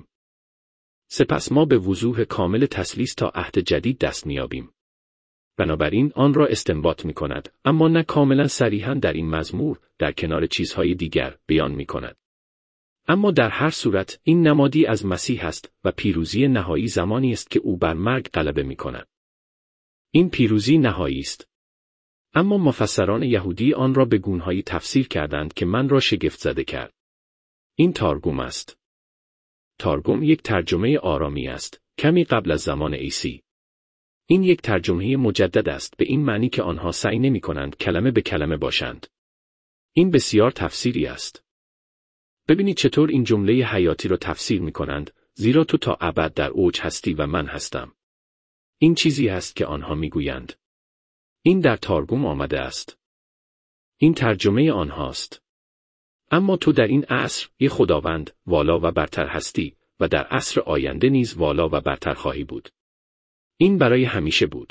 سپس ما به وضوح کامل تثلیث تا عهد جدید دست میابیم. بنابراین آن را استنباط می کند، اما نه کاملا صریحاً در این مزمور، در کنار چیزهای دیگر بیان می کند. اما در هر صورت این نمادی از مسیح است و پیروزی نهایی زمانی است که او بر مرگ غلبه می کند. این پیروزی نهایی است. اما مفسران یهودی آن را به گونه‌هایی تفسیر کردند که من را شگفت زده کرد. این تارگوم است. تارگوم یک ترجمه آرامی است، کمی قبل از زمان عیسی. این یک ترجمه مجدد است به این معنی که آنها سعی نمی کنند کلمه به کلمه باشند. این بسیار تفسیری است. ببینید چطور این جمله حیاتی را تفسیر می کنند، زیرا تو تا ابد در اوج هستی و من هستم. این چیزی است که آنها می گویند. این در تارگوم آمده است. این ترجمه آنهاست. اما تو در این عصر یک خداوند والا و برتر هستی و در عصر آینده نیز والا و برتر خواهی بود. این برای همیشه بود.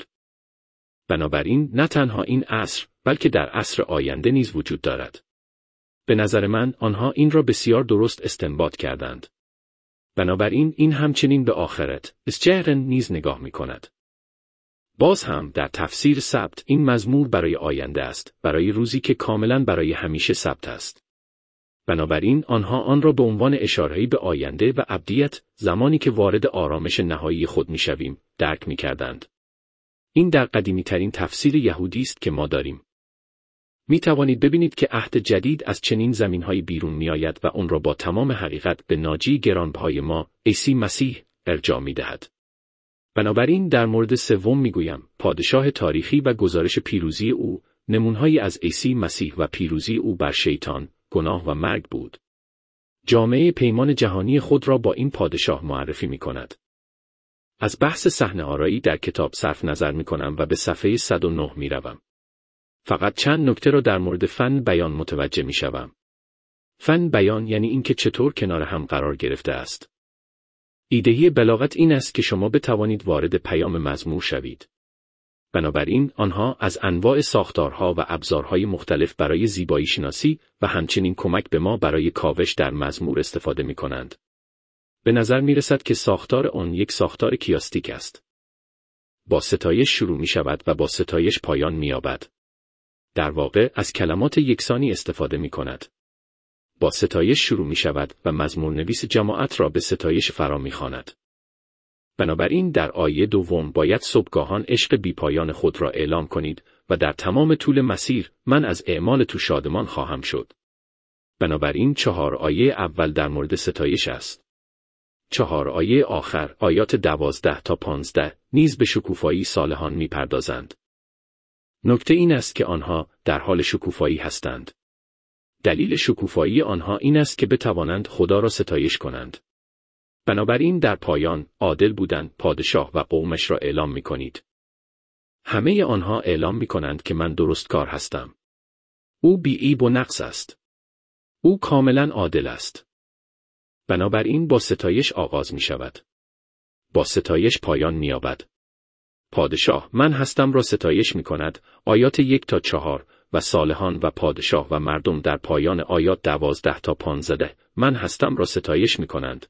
بنابراین نه تنها این عصر بلکه در عصر آینده نیز وجود دارد. به نظر من آنها این را بسیار درست استنباط کردند. بنابراین این همچنین به آخرت اسجهرن نیز نگاه می کند. باز هم در تفسیر سبت این مزمور برای آینده است، برای روزی که کاملا برای همیشه ثبت است. بنابراین آنها آن را به عنوان اشاره‌ای به آینده و ابدیت، زمانی که وارد آرامش نهایی خود می‌شویم، درک می‌کردند. این در قدیمی‌ترین تفسیر یهودی است که ما داریم. می‌توانید ببینید که عهد جدید از چنین زمین‌هایی بیرون می‌آید و آن را با تمام حقیقت به ناجی گرانبهای ما، عیسی مسیح، ارجاع می‌دهد. بنابراین در مورد سوم می‌گویم، پادشاه تاریخی و گزارش پیروزی او، نمونهایی از عیسی مسیح و پیروزی او بر شیطان، گناه و مرگ بود. جامعه پیمان جهانی خود را با این پادشاه معرفی می کند. از بحث صحنه آرایی در کتاب صرف نظر می کنم و به صفحه صد و نه می روم. فقط چند نکته را در مورد فن بیان متوجه می شوم. فن بیان یعنی اینکه چطور کنار هم قرار گرفته است. ایدهی بلاغت این است که شما بتوانید وارد پیام مضمور شوید. بنابراین آنها از انواع ساختارها و ابزارهای مختلف برای زیبایی شناسی و همچنین کمک به ما برای کاوش در مضمور استفاده می کنند. به نظر می رسد که ساختار آن یک ساختار کیاستیک است. با ستایش شروع می شود و با ستایش پایان می یابد. در واقع از کلمات یکسانی استفاده می کند. با ستایش شروع می شود و مزمور نویس جماعت را به ستایش فرا می خواند. بنابراین در آیه دوم باید صبحگاهان عشق بیپایان خود را اعلام کنید و در تمام طول مسیر من از اعمال تو شادمان خواهم شد. بنابراین چهار آیه اول در مورد ستایش است. چهار آیه آخر آیات دوازده تا پانزده نیز به شکوفایی صالحان می پردازند. نکته این است که آنها در حال شکوفایی هستند. دلیل شکوفایی آنها این است که بتوانند خدا را ستایش کنند. بنابراین در پایان عادل بودن پادشاه و قومش را اعلام می کنید. همه آنها اعلام می کنند که من درستکار هستم. او بی عیب و نقص است. او کاملا عادل است. بنابراین با ستایش آغاز می شود. با ستایش پایان می یابد. پادشاه من هستم را ستایش می کند آیات یک تا چهار و صالحان و پادشاه و مردم در پایان آیات دوازده تا پانزده من هستم را ستایش می کنند.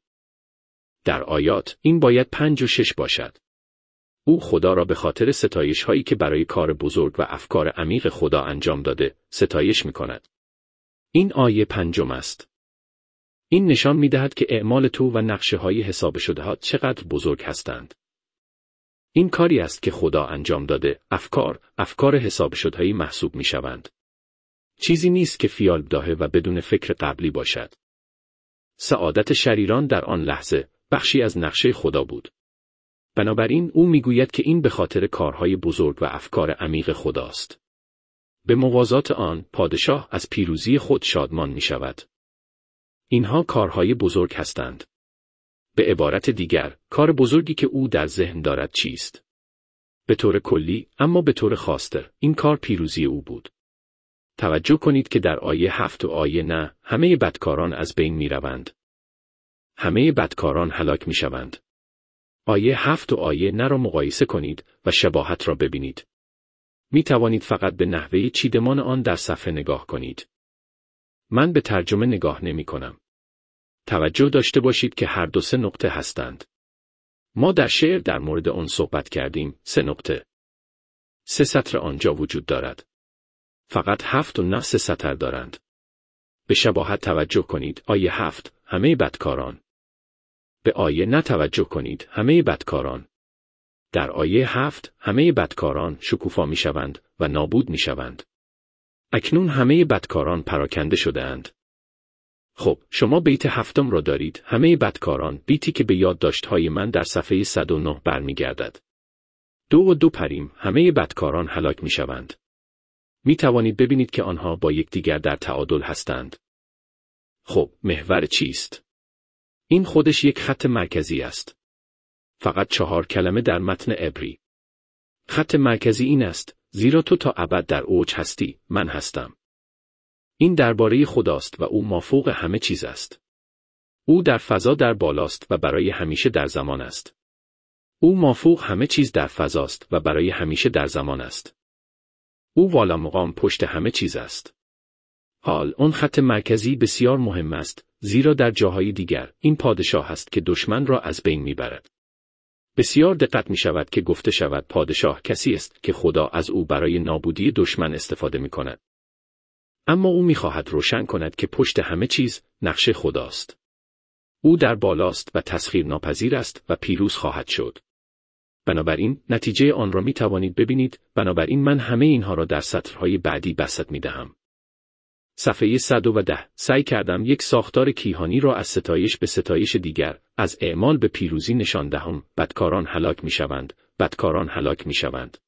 در آیات این باید پنج و شش باشد. او خدا را به خاطر ستایش هایی که برای کار بزرگ و افکار عمیق خدا انجام داده ستایش می کند. این آیه پنجم است. این نشان می دهد که اعمال تو و نقشه های حساب شده ها چقدر بزرگ هستند. این کاری است که خدا انجام داده، افکار، افکار حساب شدهایی محسوب می شوند. چیزی نیست که فیال بداهه و بدون فکر قبلی باشد. سعادت شریران در آن لحظه، بخشی از نقشه خدا بود. بنابراین او می گوید که این به خاطر کارهای بزرگ و افکار عمیق خداست. به موازات آن، پادشاه از پیروزی خود شادمان می شود. اینها کارهای بزرگ هستند. به عبارت دیگر، کار بزرگی که او در ذهن دارد چیست؟ به طور کلی، اما به طور خاص‌تر، این کار پیروزی او بود. توجه کنید که در آیه هفت و آیه نه، همه بدکاران از بین می روند. همه بدکاران هلاک می شوند. آیه هفت و آیه نه را مقایسه کنید و شباهت را ببینید. می توانید فقط به نحوه چیدمان آن در صفحه نگاه کنید. من به ترجمه نگاه نمی کنم. توجه داشته باشید که هر دو سه نقطه هستند. ما در شعر در مورد آن صحبت کردیم، سه نقطه. سه سطر آنجا وجود دارد. فقط هفت و نه سه سطر دارند. به شباهت توجه کنید، آیه هفت، همه بدکاران. به آیه نه توجه کنید، همه بدکاران. در آیه هفت، همه بدکاران شکوفا می شوند و نابود می شوند. اکنون همه بدکاران پراکنده شده اند. خب، شما بیت هفتم را دارید، همه بدکاران، بیتی که به یادداشت‌های من در صفحه صد و نه برمیگردد. دو و دو پریم، همه بدکاران هلاک می شوند. می توانید ببینید که آنها با یکدیگر در تعادل هستند. خب، محور چیست؟ این خودش یک خط مرکزی است. فقط چهار کلمه در متن عبری. خط مرکزی این است، زیرا تو تا ابد در اوج هستی، من هستم. این درباره خداست و او مافوق همه چیز است. او در فضا در بالاست و برای همیشه در زمان است. او مافوق همه چیز در فضاست و برای همیشه در زمان است. او والا مقام پشت همه چیز است. حال اون خط مرکزی بسیار مهم است، زیرا در جاهای دیگر این پادشاه است که دشمن را از بین میبرد. بسیار دقت می شود که گفته شود پادشاه کسی است که خدا از او برای نابودی دشمن استفاده می کند. اما او می خواهد روشن کند که پشت همه چیز نقشه خداست. او در بالاست و تسخیر ناپذیر است و پیروز خواهد شد. بنابراین نتیجه آن را می توانید ببینید، بنابراین من همه اینها را در سطرهای بعدی بسط می دهم. صفحه صد و ده سعی کردم یک ساختار کیهانی را از ستایش به ستایش دیگر، از اعمال به پیروزی نشان دهم. بدکاران هلاک می شوند، بدکاران هلاک می شوند.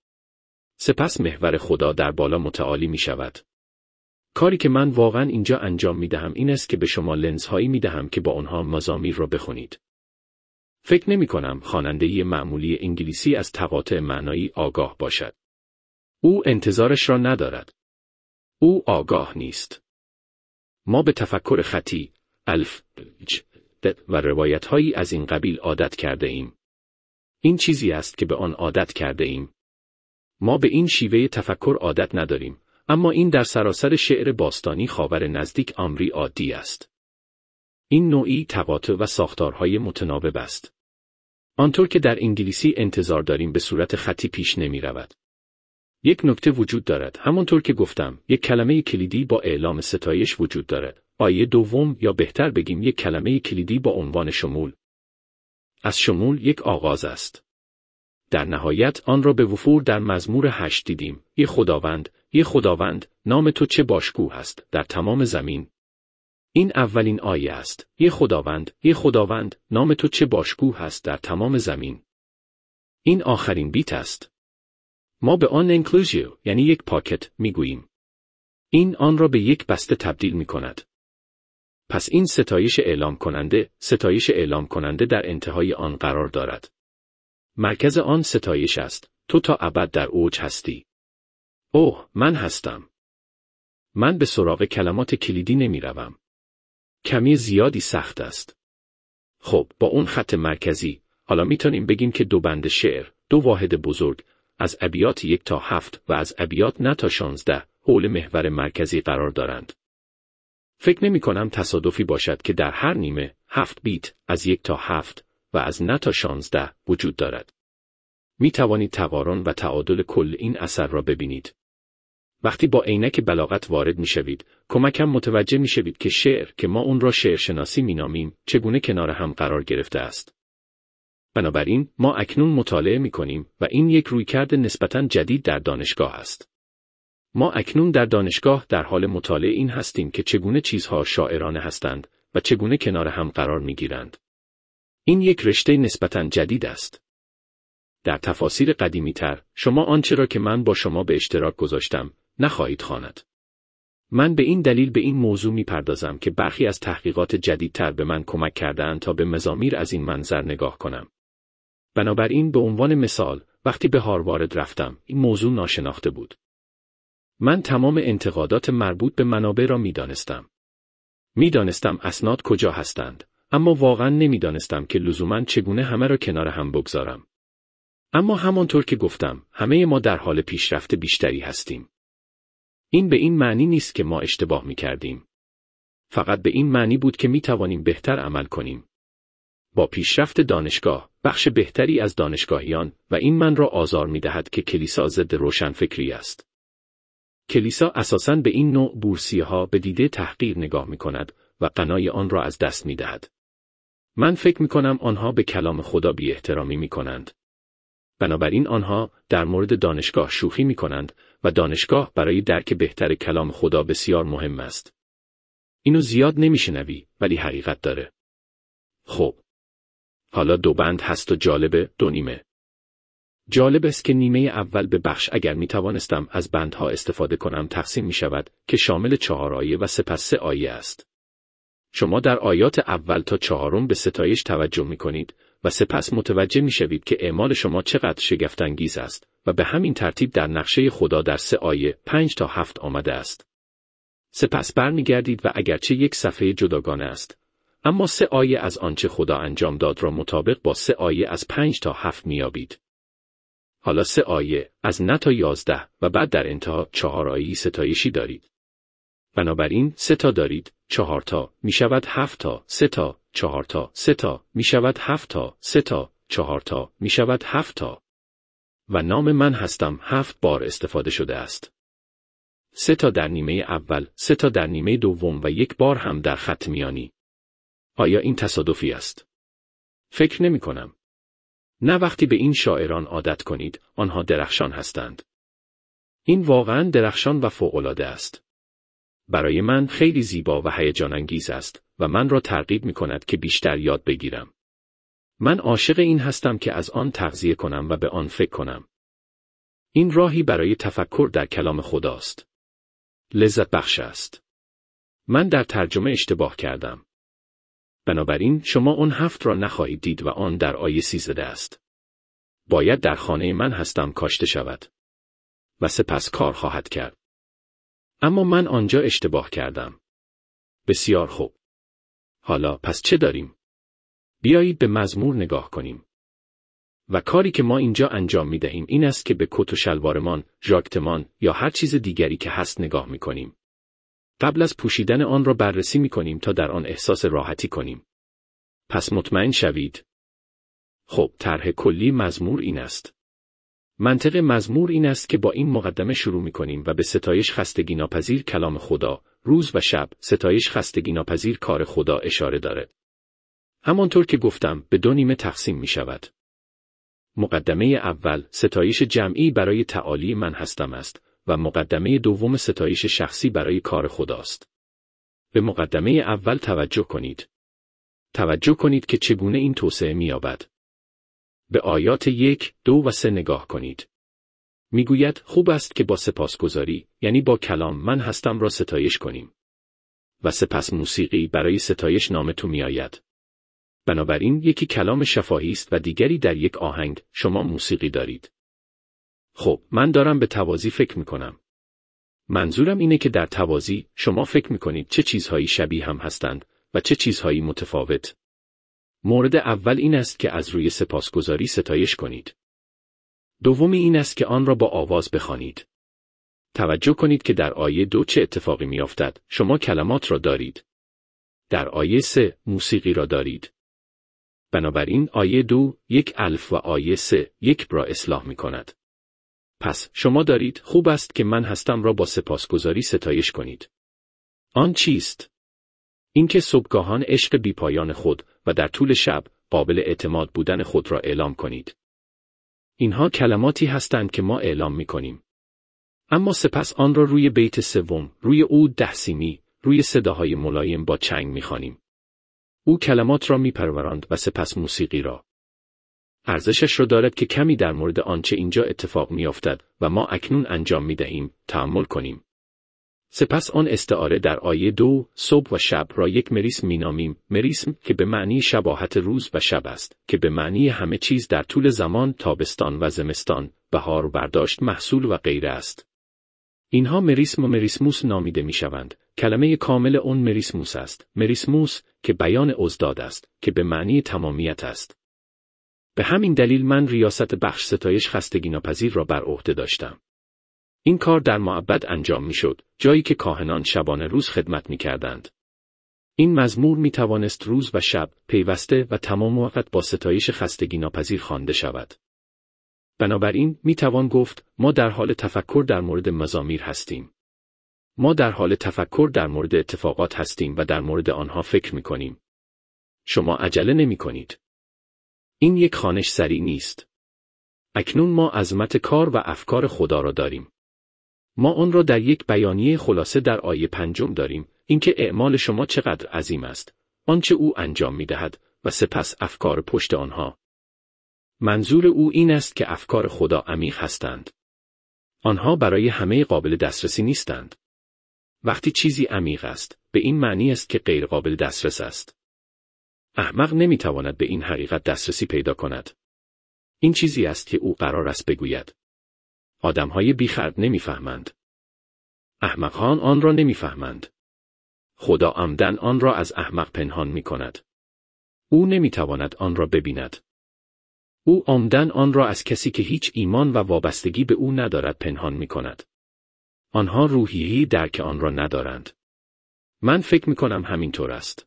سپس محور خدا در بالا متعالی می شود. کاری که من واقعا اینجا انجام می دهم این است که به شما لنزهایی می دهم که با آنها مزامیر را بخونید. فکر نمی کنم خواننده معمولی انگلیسی از تقاطع معنایی آگاه باشد. او انتظارش را ندارد. او آگاه نیست. ما به تفکر خطی، الف، ج، د و روایت‌هایی از این قبیل عادت کرده ایم. این چیزی است که به آن عادت کرده ایم. ما به این شیوه تفکر عادت نداریم، اما این در سراسر شعر باستانی خاور نزدیک آمری عادی است. این نوعی تقاطع و ساختارهای متناوب است. آنطور که در انگلیسی انتظار داریم به صورت خطی پیش نمی رود. یک نکته وجود دارد، همانطور که گفتم، یک کلمه کلیدی با اعلام ستایش وجود دارد. آیه دوم، یا بهتر بگیم یک کلمه کلیدی با عنوان شمول. از شمول یک آغاز است. در نهایت آن را به وفور در مزمور هشت دیدیم. ای خداوند، ای خداوند، نام تو چه باشکوه است در تمام زمین. این اولین آیه است. ای خداوند، ای خداوند، نام تو چه باشکوه است در تمام زمین. این آخرین بیت است. ما به آن انکلوزیو، یعنی یک پاکت، میگوییم. این آن را به یک بسته تبدیل می کند. پس این ستایش اعلام کننده، ستایش اعلام کننده در انتهای آن قرار دارد. مرکز آن ستایش است. تو تا ابد در اوج هستی. اوه، من هستم. من به سراغ کلمات کلیدی نمی روم. کمی زیادی سخت است. خب، با اون خط مرکزی، حالا میتونیم بگیم که دو بند شعر، دو واحد بزرگ، از ابیات یک تا هفت و از ابیات نه تا شانزده، حول محور مرکزی قرار دارند. فکر نمی کنم تصادفی باشد که در هر نیمه، هفت بیت، از یک تا هفت و از نه تا شانزده وجود دارد. می توانید تقارن و تعادل کل این اثر را ببینید. وقتی با عینک بلاغت وارد می شوید، کمکم متوجه می شوید که شعر که ما اون را شعرشناسی می نامیم، چگونه کنار هم قرار گرفته است. بنابراین ما اکنون مطالعه می کنیم و این یک رویکرد نسبتاً جدید در دانشگاه است. ما اکنون در دانشگاه در حال مطالعه این هستیم که چگونه چیزها شاعرانه هستند و چگونه کنار هم قرار می گیرند. این یک رشته نسبتاً جدید است. در تفاسیر قدیمی تر، شما آنچه را که من با شما به اشتراک گذاشتم، نخواهید خواند. من به این دلیل به این موضوع می پردازم که برخی از تحقیقات جدیدتر به من کمک کرده‌اند تا به مزامیر از این منظر نگاه کنم. بنابراین به عنوان مثال، وقتی به هاروارد رفتم، این موضوع ناشناخته بود. من تمام انتقادات مربوط به منابع را می دانستم. می دانستم اسناد کجا هستند، اما واقعا نمی دانستم که لزوماً چگونه همه را کنار هم بگذارم. اما همانطور که گفتم، همه ما در حال پیشرفت بیشتری هستیم. این به این معنی نیست که ما اشتباه می کردیم. فقط به این معنی بود که می توانیم بهتر عمل کنیم. با پیشرفت دانشگاه، بخش بهتری از دانشگاهیان و این من را آزار می دهد که کلیسا ضد روشنفکری است. کلیسا اساساً به این نوع بورسیه ها به دیده تحقیر نگاه می کند و غنای آن را از دست می دهد. من فکر می کنم آنها به کلام خدا بی احترامی می کنند. بنابراین آنها در مورد دانشگاه شوخی می کنند و دانشگاه برای درک بهتر کلام خدا بسیار مهم است. اینو زیاد نمی شنوی، ولی حقیقت داره. خب. حالا دو بند هست و جالبه، دو نیمه. جالب است که نیمه اول به بخش اگر می توانستم از بندها استفاده کنم تقسیم می شود که شامل چهار آیه و سپس سه آیه است. شما در آیات اول تا چهارم به ستایش توجه می کنید و سپس متوجه می شوید که اعمال شما چقدر شگفت‌انگیز است و به همین ترتیب در نقشه خدا در سه آیه پنج تا هفت آمده است. سپس برمیگردید و اگرچه یک صفحه جداگانه است، اما سه آیه از آنچه خدا انجام داد را مطابق با سه آیه از پنج تا هفت میابید. حالا سه آیه از نه تا یازده و بعد در انتها چهار آیه ستایشی دارید. بنابراین سه تا دارید، چهار تا می شود هفت تا، سه تا، چهار تا، سه تا می شود هفت تا، سه تا، چهار تا می شود هفت تا. و نام من هستم هفت بار استفاده شده است. سه تا در نیمه اول، سه تا در نیمه دوم و یک بار هم در خط میانی. آیا این تصادفی است؟ فکر نمی کنم. نه وقتی به این شاعران عادت کنید، آنها درخشان هستند. این واقعاً درخشان و فوق‌العاده است. برای من خیلی زیبا و هیجان انگیز است و من را ترغیب می کند که بیشتر یاد بگیرم. من عاشق این هستم که از آن تغذیه کنم و به آن فکر کنم. این راهی برای تفکر در کلام خداست. لذت بخش است. من در ترجمه اشتباه کردم. بنابراین شما اون هفت را نخواهید دید و آن در آیه سیزده است. باید در خانه من هستم کاشته شود. و سپس کار خواهد کرد. اما من آنجا اشتباه کردم. بسیار خوب. حالا پس چه داریم؟ بیایید به مزمور نگاه کنیم. و کاری که ما اینجا انجام می دهیم این است که به کت و شلوارمان، ژاکتمان یا هر چیز دیگری که هست نگاه می کنیم. قبل از پوشیدن آن را بررسی می کنیم تا در آن احساس راحتی کنیم. پس مطمئن شوید. خب، طرح کلی مزمور این است. منطق مزمور این است که با این مقدمه شروع می کنیم و به ستایش خستگی ناپذیر کلام خدا، روز و شب، ستایش خستگی ناپذیر کار خدا اشاره دارد. همانطور که گفتم به دو نیمه تقسیم می شود. مقدمه اول ستایش جمعی برای تعالی من هستم است و مقدمه دوم ستایش شخصی برای کار خداست. به مقدمه اول توجه کنید. توجه کنید که چگونه این توسعه می یابد. به آیات یک، دو و سه نگاه کنید. میگوید خوب است که با سپاسگزاری، یعنی با کلام من هستم را ستایش کنیم. و سپس موسیقی برای ستایش نام تو می آید. بنابراین یکی کلام شفاهی است و دیگری در یک آهنگ، شما موسیقی دارید. خب، من دارم به توازی فکر می کنم. منظورم اینه که در توازی شما فکر می کنید چه چیزهایی شبیه هم هستند و چه چیزهایی متفاوت. مورد اول این است که از روی سپاسگزاری ستایش کنید. دومی این است که آن را با آواز بخوانید. توجه کنید که در آیه دو چه اتفاقی می افتد. شما کلمات را دارید. در آیه سه موسیقی را دارید. بنابراین آیه دو یک الف و آیه سه یک را اصلاح می کند. پس شما دارید خوب است که من هستم را با سپاسگزاری ستایش کنید. آن چیست؟ اینکه صبحگاهان عشق بیپایان خود و در طول شب قابل اعتماد بودن خود را اعلام کنید. اینها کلماتی هستند که ما اعلام می کنیم. اما سپس آن را روی بیت سوم، روی عود ده سیمی، روی صداهای ملایم با چنگ می خوانیم. او کلمات را می پروراند و سپس موسیقی را. ارزشش را دارد که کمی در مورد آنچه اینجا اتفاق می افتد و ما اکنون انجام می دهیم تأمل کنیم. سپس آن استعاره در آیه دو صبح و شب را یک مریسم می نامیم، مریسم که به معنی شباهت روز و شب است، که به معنی همه چیز در طول زمان، تابستان و زمستان، بهار و برداشت محصول و غیره است. اینها مریسم و مریسموس نامیده می شوند. کلمه کامل اون مریسموس است. مریسموس که بیان ازداد است، که به معنی تمامیت است. به همین دلیل من ریاست بخش ستایش خستگی ناپذیر را بر عهده داشتم. این کار در معبد انجام می شد، جایی که کاهنان شبانه روز خدمت می کردند. این مزمور می توانست روز و شب پیوسته و تمام وقت با ستایش خستگی ناپذیر خوانده شود. بنابراین می توان گفت ما در حال تفکر در مورد مزامیر هستیم. ما در حال تفکر در مورد اتفاقات هستیم و در مورد آنها فکر می کنیم. شما عجله نمی کنید. این یک خوانش سریع نیست. اکنون ما عظمت کار و افکار خدا را داریم. ما آن را در یک بیانیه خلاصه در آیه پنجم داریم، اینکه اعمال شما چقدر عظیم است، آنچه او انجام می دهد و سپس افکار پشت آنها. منظور او این است که افکار خدا عمیق هستند. آنها برای همه قابل دسترسی نیستند. وقتی چیزی عمیق است، به این معنی است که غیر قابل دسترس است. احمق نمی تواند به این حقیقت دسترسی پیدا کند. این چیزی است که او قرار است بگوید. آدمهای بیخرد نمیفهمند. احمقان آن را نمیفهمند. خدا عمدن آن را از احمق پنهان می کند. او نمیتواند آن را ببیند. او عمدن آن را از کسی که هیچ ایمان و وابستگی به او ندارد پنهان می کند. آنها روحیه‌ای درک آن را ندارند. من فکر می کنم همینطور است.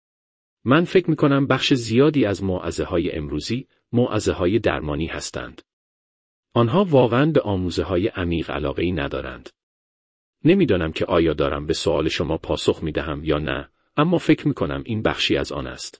من فکر می کنم بخش زیادی از موعظه های امروزی موعظه های درمانی هستند. آنها واقعاً به آموزه های عمیق علاقه‌ای ندارند. نمیدانم که آیا دارم به سوال شما پاسخ می دهم یا نه، اما فکر می کنم این بخشی از آن است.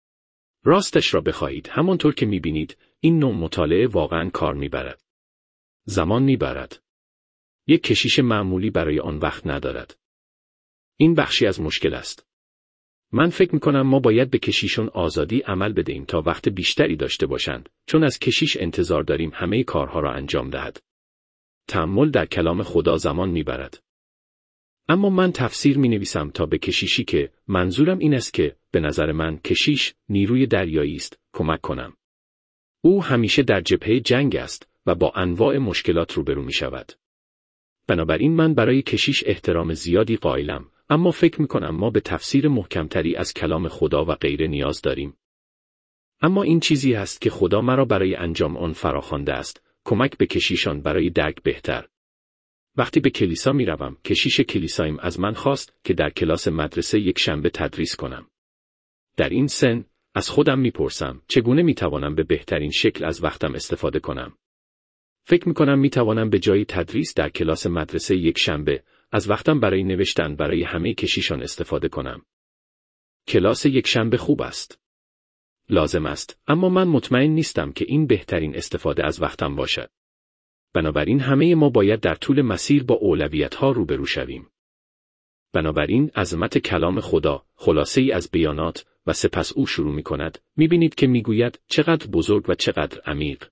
راستش را بخواهید، همانطور که می بینید، این نوع مطالعه واقعاً کار می برد. زمان می برد. یک کشیش معمولی برای آن وقت ندارد. این بخشی از مشکل است. من فکر می کنم ما باید به کشیشون آزادی عمل بدهیم تا وقت بیشتری داشته باشند، چون از کشیش انتظار داریم همه کارها را انجام دهد. تأمل در کلام خدا زمان می برد. اما من تفسیر می نویسم تا به کشیشی که منظورم این است که به نظر من کشیش نیروی دریایی است کمک کنم. او همیشه در جبهه جنگ است و با انواع مشکلات روبرو می شود. بنابراین من برای کشیش احترام زیادی قائلم، اما فکر می کنم ما به تفسیر محکمتری از کلام خدا و غیره نیاز داریم. اما این چیزی است که خدا مرا برای انجام آن فراخوانده است، کمک به کشیشان برای درک بهتر. وقتی به کلیسا می روم، کشیش کلیسایم از من خواست که در کلاس مدرسه یک شنبه تدریس کنم. در این سن، از خودم می پرسم چگونه می توانم به بهترین شکل از وقتم استفاده کنم. فکر می کنم می توانم به جای تدریس در کلاس مدرسه یک شنبه، از وقتم برای نوشتن برای همه کشیشان استفاده کنم. کلاس یک شنبه خوب است. لازم است، اما من مطمئن نیستم که این بهترین استفاده از وقتم باشد. بنابراین همه ما باید در طول مسیر با اولویت‌ها روبرو شویم. بنابراین عظمت کلام خدا، خلاصه ای از بیانات و سپس او شروع می کند، می بینید که می گوید چقدر بزرگ و چقدر عمیق.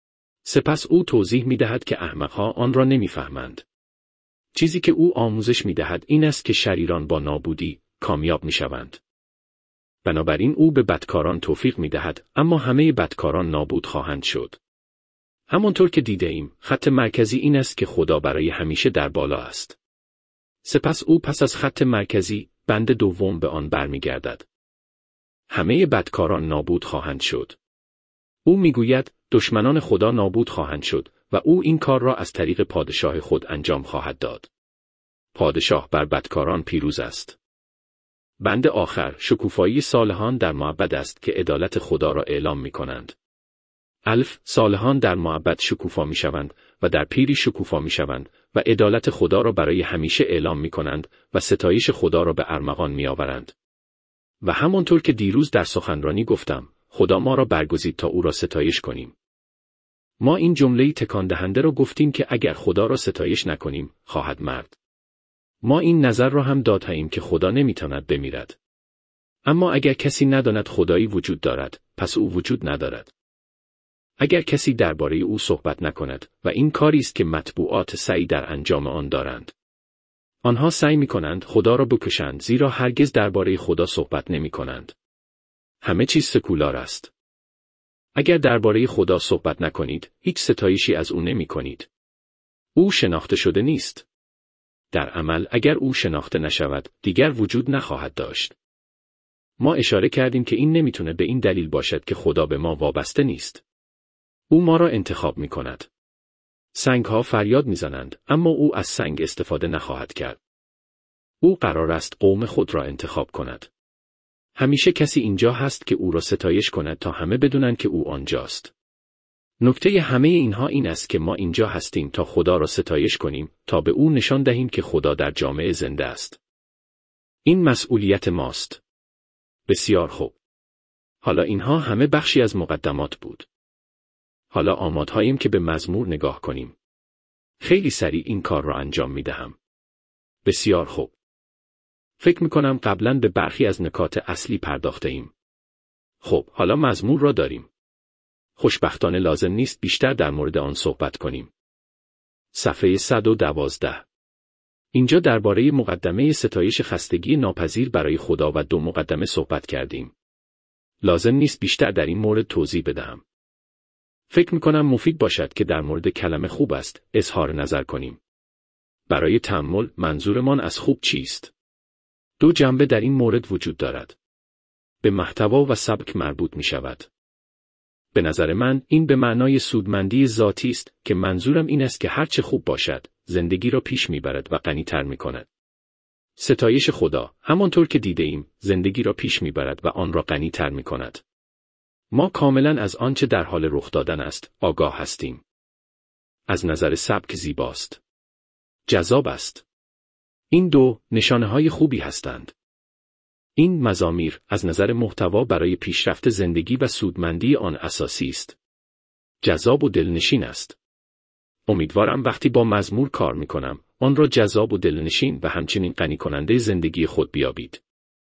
سپس او توضیح می دهد که احمقها آن را نمی فهمند. چیزی که او آموزش می دهد این است که شریران با نابودی کامیاب می شوند. بنابراین او به بدکاران توفیق می دهد، اما همه بدکاران نابود خواهند شد. همانطور که دیده ایم، خط مرکزی این است که خدا برای همیشه در بالا است. سپس او پس از خط مرکزی، بند دوم به آن برمیگردد. همه بدکاران نابود خواهند شد. او میگوید دشمنان خدا نابود خواهند شد و او این کار را از طریق پادشاه خود انجام خواهد داد. پادشاه بر بدکاران پیروز است. بند آخر شکوفایی صالحان در معبد است که عدالت خدا را اعلام می کنند. الف صالحان در معبد شکوفا می شوند و در پیری شکوفا می شوند و عدالت خدا را برای همیشه اعلام می کنند و ستایش خدا را به ارمغان می آورند. و همانطور که دیروز در سخنرانی گفتم، خدا ما را برگزید تا او را ستایش کنیم. ما این جمله تکان دهنده را گفتیم که اگر خدا را ستایش نکنیم، خواهد مرد. ما این نظر را هم دادیم که خدا نمیتواند بمیرد. اما اگر کسی نداند خدایی وجود دارد، پس او وجود ندارد. اگر کسی درباره او صحبت نکند و این کاری است که مطبوعات سعی در انجام آن دارند. آنها سعی می‌کنند خدا را بکشند زیرا هرگز درباره خدا صحبت نمی‌کنند. همه چیز سکولار است. اگر درباره خدا صحبت نکنید، هیچ ستایشی از او نمی‌کنید. او شناخته شده نیست. در عمل اگر او شناخته نشود، دیگر وجود نخواهد داشت. ما اشاره کردیم که این نمیتونه به این دلیل باشد که خدا به ما وابسته نیست. او ما را انتخاب می کند. سنگ ها فریاد می زنند، اما او از سنگ استفاده نخواهد کرد. او قرار است قوم خود را انتخاب کند. همیشه کسی اینجا هست که او را ستایش کند تا همه بدونند که او آنجاست. نکته همه اینها این است که ما اینجا هستیم تا خدا را ستایش کنیم، تا به او نشان دهیم که خدا در جامعه زنده است. این مسئولیت ماست. بسیار خوب. حالا اینها همه بخشی از مقدمات بود. حالا آماده‌ایم که به مزمور نگاه کنیم. خیلی سریع این کار را انجام می دهم. بسیار خوب. فکر می کنم قبلاً به برخی از نکات اصلی پرداخته ایم. خب، حالا مزمور را داریم. خوشبختانه لازم نیست بیشتر در مورد آن صحبت کنیم. صفحه صد و دوازده. اینجا درباره مقدمه ستایش خستگی ناپذیر برای خدا و دو مقدمه صحبت کردیم. لازم نیست بیشتر در این مورد توضیح بدهم. فکر می‌کنم مفید باشد که در مورد کلمه خوب است اظهار نظر کنیم. برای تأمل منظورمان از خوب چیست؟ دو جنبه در این مورد وجود دارد. به محتوا و سبک مربوط می شود. به نظر من این به معنای سودمندی ذاتی است که منظورم این است که هرچه خوب باشد زندگی را پیش میبرد و غنی‌تر می‌کند. ستایش خدا همانطور که دیده ایم زندگی را پیش میبرد و آن را غنی‌تر می‌کند. ما کاملا از آنچه در حال رخ دادن است آگاه هستیم. از نظر سبک زیباست. جذاب است. این دو نشانه‌های خوبی هستند. این مزامیر از نظر محتوا برای پیشرفت زندگی و سودمندی آن اساسی است. جذاب و دلنشین است. امیدوارم وقتی با مزمور کار می‌کنم، آن را جذاب و دلنشین و همچنین غنی کننده زندگی خود بیابید.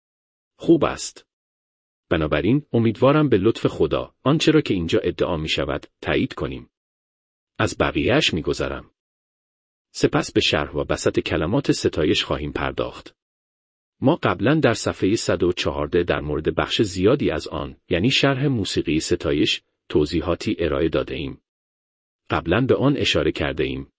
خوب است. بنابراین امیدوارم به لطف خدا آنچه را که اینجا ادعا می شود تایید کنیم. از بقیه‌اش می گذرم. سپس به شرح و بسط کلمات ستایش خواهیم پرداخت. ما قبلا در صفحه صد و چهارده در مورد بخش زیادی از آن، یعنی شرح موسیقی ستایش، توضیحاتی ارائه داده ایم. قبلا به آن اشاره کرده ایم.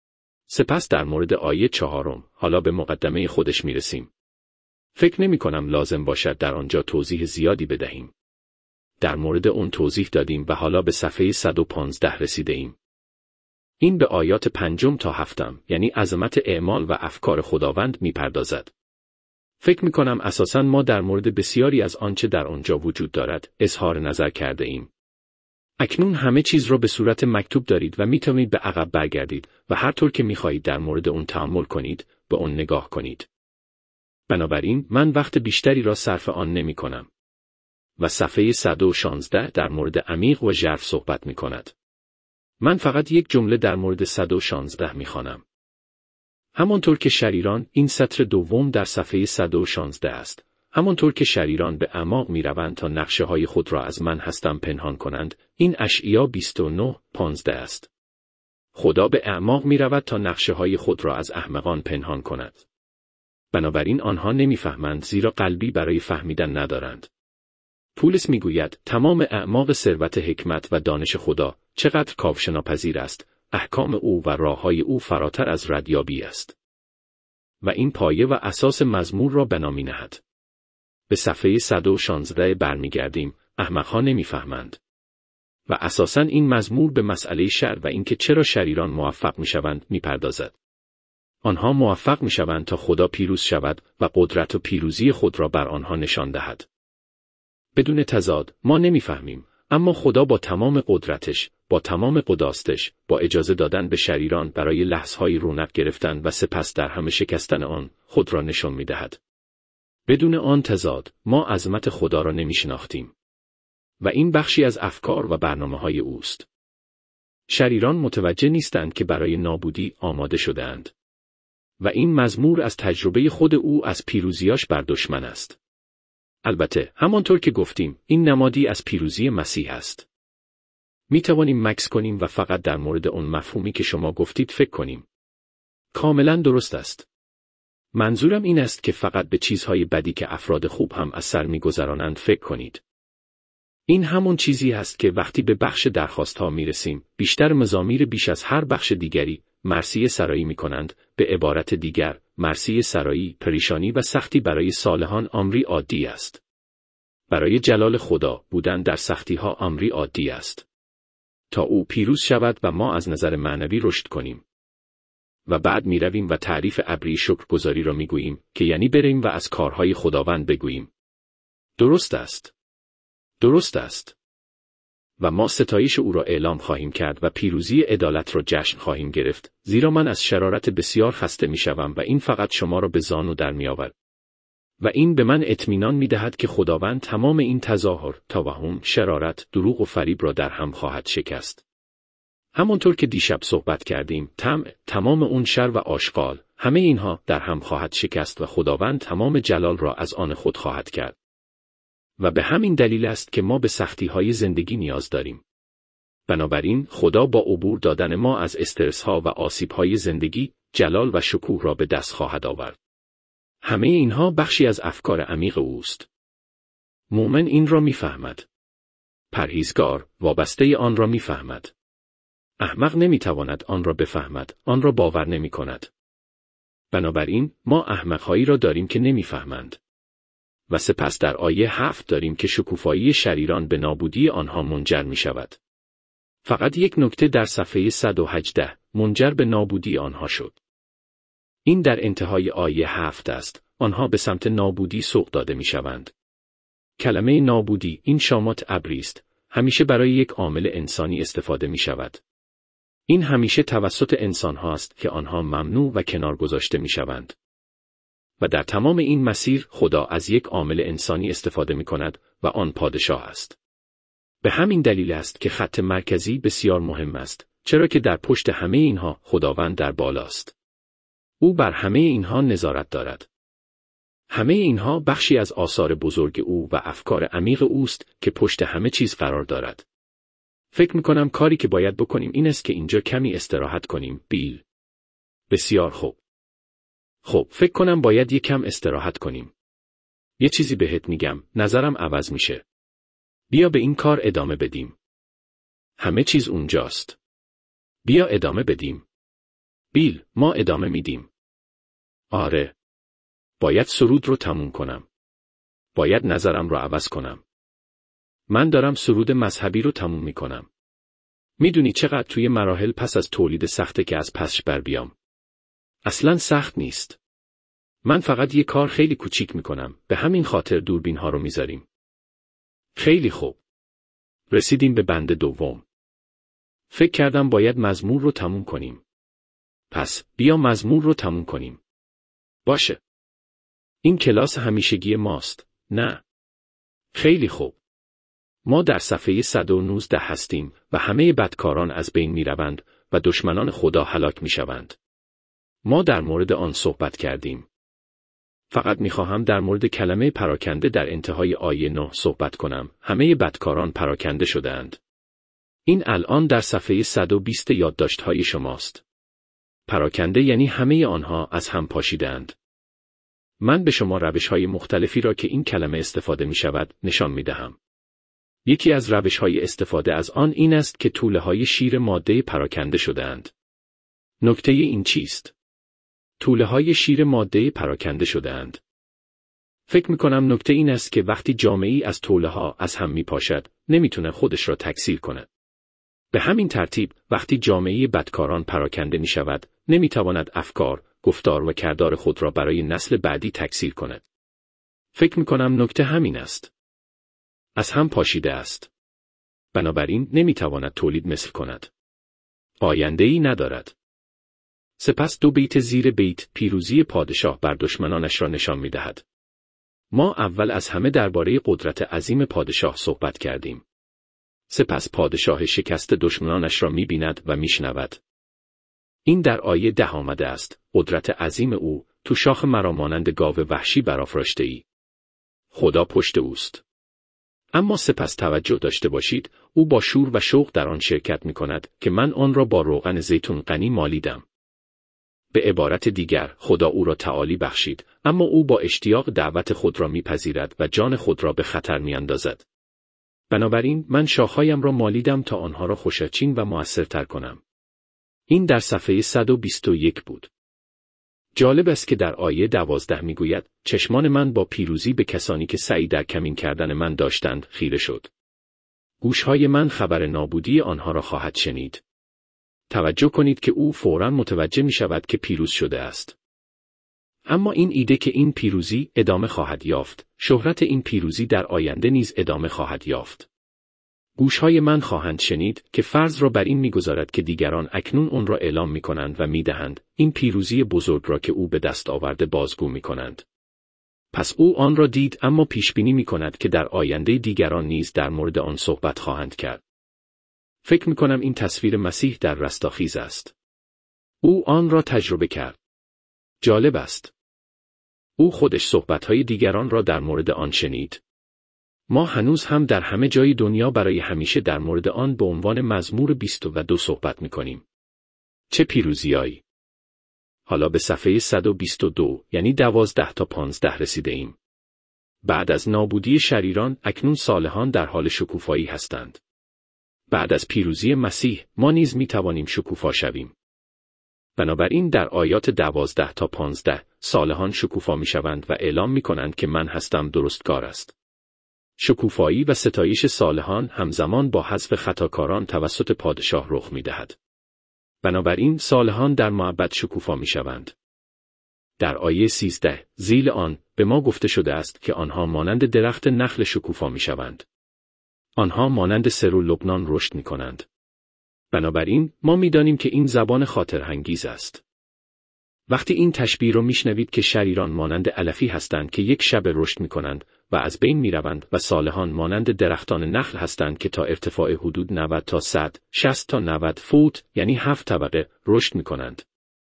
سپس در مورد آیه چهارم، حالا به مقدمه خودش می رسیم. فکر نمی کنم لازم باشد در آنجا توضیح زیادی بدهیم. در مورد اون توضیح دادیم و حالا به صفحه صد و پانزده رسیده ایم. این به آیات پنجم تا هفتم، یعنی عظمت اعمال و افکار خداوند می پردازد. فکر می کنم اساساً ما در مورد بسیاری از آنچه در آنجا وجود دارد، اظهار نظر کرده ایم. اکنون همه چیز را به صورت مکتوب دارید و می توانید به عقب برگردید و هر طور که می خواهید در مورد اون تأمل کنید، به اون نگاه کنید. بنابراین من وقت بیشتری را صرف آن نمی کنم. و صفحه صد و شانزده در مورد عمیق و ژرف صحبت می کند. من فقط یک جمله در مورد صد و شانزده می خوانم. همانطور که شریران، این سطر دوم در صفحه صد و شانزده است. همانطور که شریران به اعماق می روند تا نقشه های خود را از من هستم پنهان کنند، این اشعیا بیست و نه پانزده است. خدا به اعماق می رود تا نقشه های خود را از احمقان پنهان کند. بنابراین آنها نمی فهمند زیرا قلبی برای فهمیدن ندارند. پولس می گوید تمام اعماق ثروت حکمت و دانش خدا چقدر کاوشناپذیر است، احکام او و راههای او فراتر از ردیابی است. و این پایه و اساس مزمور را بنا می نهد. به صفحه صد و شانزده برمیگردیم، احمقها نمیفهمند. و اساساً این مزمور به مسئله شر و اینکه چرا شریران موفق میشوند میپردازد. آنها موفق میشوند تا خدا پیروز شود و قدرت و پیروزی خود را بر آنها نشان دهد. بدون تضاد، ما نمیفهمیم، اما خدا با تمام قدرتش، با تمام قداستش، با اجازه دادن به شریران برای لحظه‌های رونق گرفتن و سپس در همه شکستن آن، خود را نشان میدهد. بدون آن تضاد، ما عظمت خدا را نمیشناختیم. و این بخشی از افکار و برنامه‌های اوست. شریران متوجه نیستند که برای نابودی آماده شده‌اند. و این مزمور از تجربه خود او از پیروزیاش بر دشمن است. البته، همانطور که گفتیم، این نمادی از پیروزی مسیح است. می توانیم مکث کنیم و فقط در مورد اون مفهومی که شما گفتید فکر کنیم. کاملا درست است. منظورم این است که فقط به چیزهای بدی که افراد خوب هم از سر می‌گذرانند فکر کنید. این همون چیزی است که وقتی به بخش درخواست‌ها می‌رسیم، بیشتر مزامیر بیش از هر بخش دیگری مرثیه سرایی می‌کنند. به عبارت دیگر، مرثیه سرایی پریشانی و سختی برای صالحان امری عادی است. برای جلال خدا بودن در سختی‌ها امری عادی است. تا او پیروز شود و ما از نظر معنوی رشد کنیم. و بعد می رویم و تعریف ابری شکرگزاری را می گوییم که یعنی بریم و از کارهای خداوند بگوییم. درست است. درست است. و ما ستایش او را اعلام خواهیم کرد و پیروزی عدالت را جشن خواهیم گرفت، زیرا من از شرارت بسیار خسته می شوم و این فقط شما را به زانو در می آورد. و این به من اطمینان می دهد که خداوند تمام این تظاهر، توهم، شرارت، دروغ و فریب را در هم خواهد شکست. همونطور که دیشب صحبت کردیم، طمع، تمام اون شر و آشغال، همه اینها در هم خواهد شکست و خداوند تمام جلال را از آن خود خواهد کرد. و به همین دلیل است که ما به سختی‌های زندگی نیاز داریم. بنابراین خدا با عبور دادن ما از استرس‌ها و آسیب‌های زندگی، جلال و شکوه را به دست خواهد آورد. همه اینها بخشی از افکار عمیق اوست. مؤمن این را می‌فهمد. پرهیزگار وابسته آن را می‌فهمد. احمق نمی‌تواند آن را بفهمد، آن را باور نمی‌کند. بنابراین ما احمق‌هایی را داریم که نمی‌فهمند. و سپس در آیه هفت داریم که شکوفایی شریران به نابودی آنها منجر می‌شود. فقط یک نکته در صفحه صد و هجده منجر به نابودی آنها شد. این در انتهای آیه هفت است، آنها به سمت نابودی سوق داده می‌شوند. کلمه نابودی این شامات ابری است، همیشه برای یک عامل انسانی استفاده می‌شود. این همیشه توسط انسان هاست که آنها ممنوع و کنار گذاشته می‌شوند. و در تمام این مسیر خدا از یک عامل انسانی استفاده می‌کند و آن پادشاه است. به همین دلیل است که خط مرکزی بسیار مهم است، چرا که در پشت همه اینها خداوند در بالاست. او بر همه اینها نظارت دارد. همه اینها بخشی از آثار بزرگ او و افکار عمیق اوست که پشت همه چیز قرار دارد. فکر می‌کنم کاری که باید بکنیم این است که اینجا کمی استراحت کنیم، بیل. بسیار خوب. خب، فکر کنم باید یکم استراحت کنیم. یه چیزی بهت میگم، نظرم عوض میشه. بیا به این کار ادامه بدیم. همه چیز اونجاست. بیا ادامه بدیم. بیل، ما ادامه میدیم. آره. باید سرود رو تموم کنم. باید نظرم رو عوض کنم. من دارم سرود مذهبی رو تموم میکنم. میدونی چقدر توی مراحل پس از تولید سخته که از پسش بر بیام. اصلاً سخت نیست. من فقط یه کار خیلی کوچیک میکنم، به همین خاطر دوربین ها رو میذاریم. خیلی خوب. رسیدیم به بند دوم. فکر کردم باید مزمور رو تموم کنیم. پس بیا مزمور رو تموم کنیم. باشه. این کلاس همیشگی ماست، نه؟ خیلی خوب. ما در صفحه صد و نوزده هستیم و همه بدکاران از بین می روند و دشمنان خدا هلاک می شوند. ما در مورد آن صحبت کردیم. فقط می خواهم در مورد کلمه پراکنده در انتهای آیه نه صحبت کنم. همه بدکاران پراکنده شدند. این الان در صفحه صد و بیست یادداشت‌های شماست. پراکنده یعنی همه آنها از هم پاشیدند. من به شما روش‌های مختلفی را که این کلمه استفاده می شود نشان می دهم. یکی از روش‌های استفاده از آن این است که توله‌های شیر ماده پراکنده شده‌اند. نکته این چیست؟ توله‌های شیر ماده پراکنده شده‌اند. فکر می‌کنم نکته این است که وقتی جامعه‌ای از توله‌ها از هم می‌پاشد، نمی‌تونه خودش را تکثیر کند. به همین ترتیب وقتی جامعه بدکاران پراکنده می‌شود، نمی‌تواند افکار، گفتار و کردار خود را برای نسل بعدی تکثیر کند. فکر می‌کنم نکته همین است. از هم پاشیده است. بنابراین نمی‌تواند تولید مثل کند. آینده‌ای ندارد. سپس دو بیت زیر بیت پیروزی پادشاه بر دشمنانش را نشان می‌دهد. ما اول از همه درباره قدرت عظیم پادشاه صحبت کردیم. سپس پادشاه شکست دشمنانش را می‌بیند و می‌شنود. این در آیه ده آمده است. قدرت عظیم او تو شاخ مرا مانند گاو وحشی برافراشته‌ای. خدا پشت اوست. اما سپس توجه داشته باشید، او با شور و شوق در آن شرکت می‌کند که من آن را با روغن زیتون غنی مالیدم. به عبارت دیگر، خدا او را تعالی بخشید، اما او با اشتیاق دعوت خود را میپذیرد و جان خود را به خطر میاندازد. بنابراین من شاخهایم را مالیدم تا آنها را خوشچین و موثرتر کنم. این در صفحه صد و بیست و یک بود. جالب است که در آیه دوازده میگوید چشمان من با پیروزی به کسانی که سعی در کمین کردن من داشتند خیره شد. گوشهای من خبر نابودی آنها را خواهد شنید. توجه کنید که او فوراً متوجه می شود که پیروز شده است. اما این ایده که این پیروزی ادامه خواهد یافت، شهرت این پیروزی در آینده نیز ادامه خواهد یافت. گوشهای من خواهند شنید که فرض را بر این می‌گذارد که دیگران اکنون آن را اعلام می‌کنند و می‌دهند، این پیروزی بزرگ را که او به دست آورده بازگو می‌کنند. پس او آن را دید، اما پیش بینی می‌کند که در آینده دیگران نیز در مورد آن صحبت خواهند کرد. فکر می‌کنم این تصویر مسیح در رستاخیز است. او آن را تجربه کرد. جالب است. او خودش صحبت‌های دیگران را در مورد آن شنید. ما هنوز هم در همه جای دنیا برای همیشه در مورد آن به عنوان مزمور بیست و دو صحبت می‌کنیم. چه پیروزیایی! حالا به صفحه صد و بیست و دو یعنی دوازده تا پانزده رسیده ایم. بعد از نابودی شریران اکنون صالحان در حال شکوفایی هستند. بعد از پیروزی مسیح ما نیز می توانیم شکوفا شویم. بنابراین در آیات دوازده تا پانزده صالحان شکوفا می شوند و اعلام می کنند که من هستم درستکار است. شکوفایی و ستایش صالحان همزمان با حذف خطاکاران توسط پادشاه رخ می دهد. بنابراین صالحان در معبد شکوفا می شوند. در آیه سیزده ذیل آن به ما گفته شده است که آنها مانند درخت نخل شکوفا می شوند. آنها مانند سرو لبنان رشد می کنند. بنابراین ما می دانیم که این زبان خاطرانگیز است. وقتی این تشبیه را میشنوید که شریران مانند علفی هستند که یک شب رشد می کنند و از بین می روند و صالحان مانند درختان نخل هستند که تا ارتفاع حدود نود تا صد، شصت تا نود فوت یعنی هفت طبقه رشد می کنند.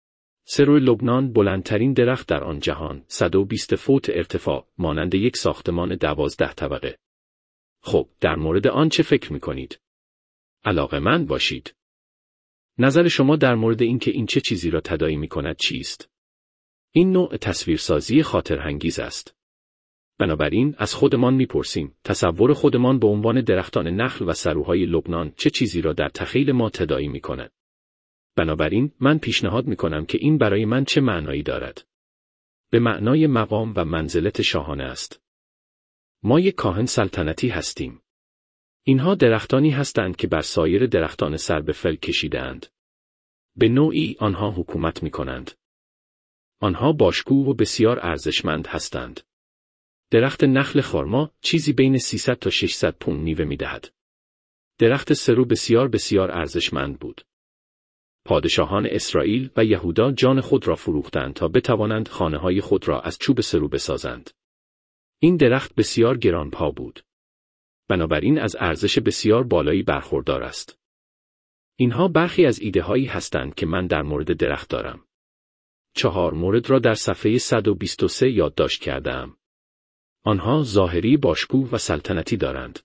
سرو لبنان بلندترین درخت در آن جهان، صد و بیست فوت ارتفاع، مانند یک ساختمان دوازده طبقه. خب، در مورد آن چه فکر می کنید؟ علاقه‌مند باشید. نظر شما در مورد اینکه این چه چیزی را تداعی می‌کند چیست؟ این نوع تصویرسازی خاطرانگیز است. بنابراین از خودمان می‌پرسیم، تصور خودمان به عنوان درختان نخل و سروهای لبنان چه چیزی را در تخیل ما تداعی می‌کند؟ بنابراین من پیشنهاد می‌کنم که این برای من چه معنایی دارد؟ به معنای مقام و منزلت شاهانه است. ما یک کاهن سلطنتی هستیم. اینها درختانی هستند که بر سایر درختان سر به فلک کشیده‌اند. به نوعی آنها حکومت می‌کنند. آنها باشکوه و بسیار ارزشمند هستند. درخت نخل خرما چیزی بین سیصد تا ششصد پوند میوه می‌دهد. درخت سرو بسیار بسیار ارزشمند بود. پادشاهان اسرائیل و یهودا جان خود را فروختند تا بتوانند خانه‌های خود را از چوب سرو بسازند. این درخت بسیار گرانبها بود. بنابراین از ارزش بسیار بالایی برخوردار است. اینها برخی از ایده‌هایی هستند که من در مورد درخت دارم. چهار مورد را در صفحه صد و بیست و سه یادداشت کردم. آنها ظاهری باشکوه و سلطنتی دارند.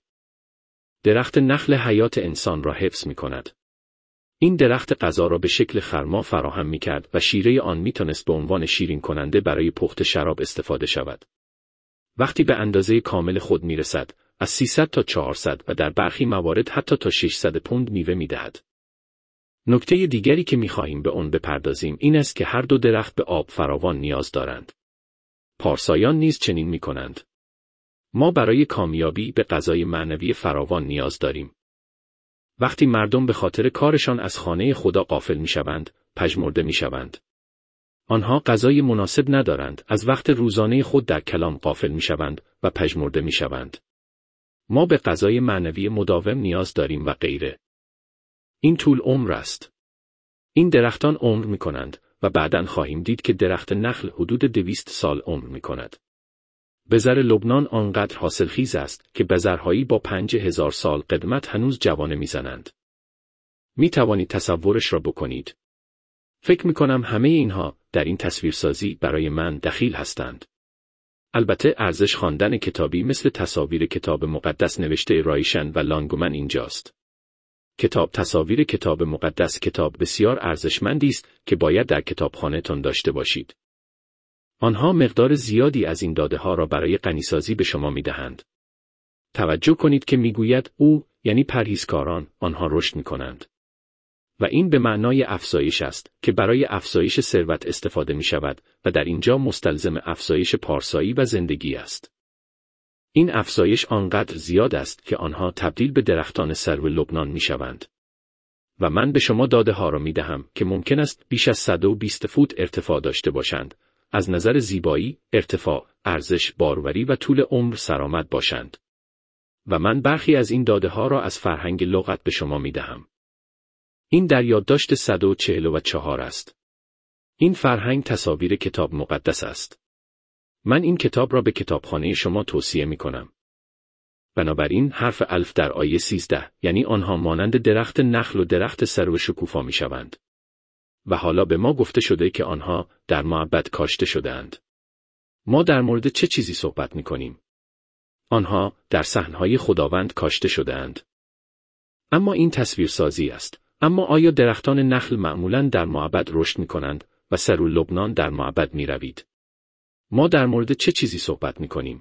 درخت نخل حیات انسان را حفظ می کند. این درخت غذا را به شکل خرما فراهم می کرد و شیره آن می تونست به عنوان شیرین کننده برای پخت شراب استفاده شود. وقتی به اندازه کامل خود می رسد، از سیصد تا چهارصد و در برخی موارد حتی تا ششصد پوند میوه می دهد. نکته دیگری که می خواهیم به آن بپردازیم این است که هر دو درخت به آب فراوان نیاز دارند. پارسایان نیز چنین می کنند. ما برای کامیابی به غذای معنوی فراوان نیاز داریم. وقتی مردم به خاطر کارشان از خانه خدا غافل می شوند، پژمرده می شوند. آنها غذای مناسب ندارند، از وقت روزانه خود در کلام غافل می شوند و پژمرده می شوند. ما به غذای معنوی مداوم نیاز داریم و غیره. این طول عمر است. این درختان عمر می کنند و بعداً خواهیم دید که درخت نخل حدود دویست سال عمر می کند. بذر لبنان آنقدر حاصلخیز است که بذرهایی با پنج هزار سال قدمت هنوز جوانه میزنند. می توانید تصورش را بکنید. فکر می کنم همه اینها در این تصویرسازی برای من دخیل هستند. البته ارزش خواندن کتابی مثل تصاویر کتاب مقدس نوشته رایشن و لانگومن اینجاست. کتاب تصاویر کتاب مقدس کتاب بسیار ارزشمندی است که باید در کتابخانه‌تان داشته باشید. آنها مقدار زیادی از این داده ها را برای غنیسازی به شما می دهند. توجه کنید که می گوید او، یعنی پرهیزکاران، آنها رشد می کنند. و این به معنای افزایش است که برای افزایش ثروت استفاده می شود و در اینجا مستلزم افزایش پارسایی و زندگی است. این افزایش آنقدر زیاد است که آنها تبدیل به درختان سرو لبنان می شوند. و من به شما داده ها را می دهم که ممکن است بیش از صد و بیست فوت ارتفاع داشته باشند. از نظر زیبایی، ارتفاع، ارزش، باروری و طول عمر سرآمد باشند. و من برخی از این داده ها را از فرهنگ لغت به شما می دهم. این در یادداشت صد و چهل و چهار است. این فرهنگ تصاویر کتاب مقدس است. من این کتاب را به کتابخانه شما توصیه می کنم. بنابراین حرف الف در آیه سیزده، یعنی آنها مانند درخت نخل و درخت سرو شکوفا می شوند. و حالا به ما گفته شده که آنها در معبد کاشته شده‌اند. ما در مورد چه چیزی صحبت می کنیم؟ آنها در صحنهای خداوند کاشته شده‌اند. اما این تصویرسازی است. اما آیا درختان نخل معمولاً در معبد رشد می کنند و سرو لبنان در معبد می روید؟ ما در مورد چه چیزی صحبت می کنیم؟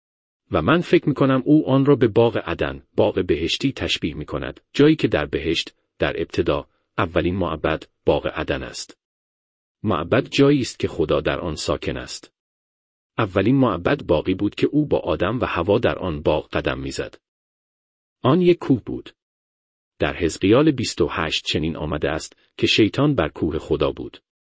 و من فکر می کنم او آن را به باغ عدن، باغ بهشتی تشبیه می کند، جایی که در بهشت، در ابتدا، اولین معبد، باغ عدن است. معبد جایی است که خدا در آن ساکن است. اولین معبد باغی بود که او با آدم و حوا در آن باغ قدم میزد. آن یک کوه بود. در حزقیال بیست و هشت چنین آمده است که شیطان بر کوه خدا بود.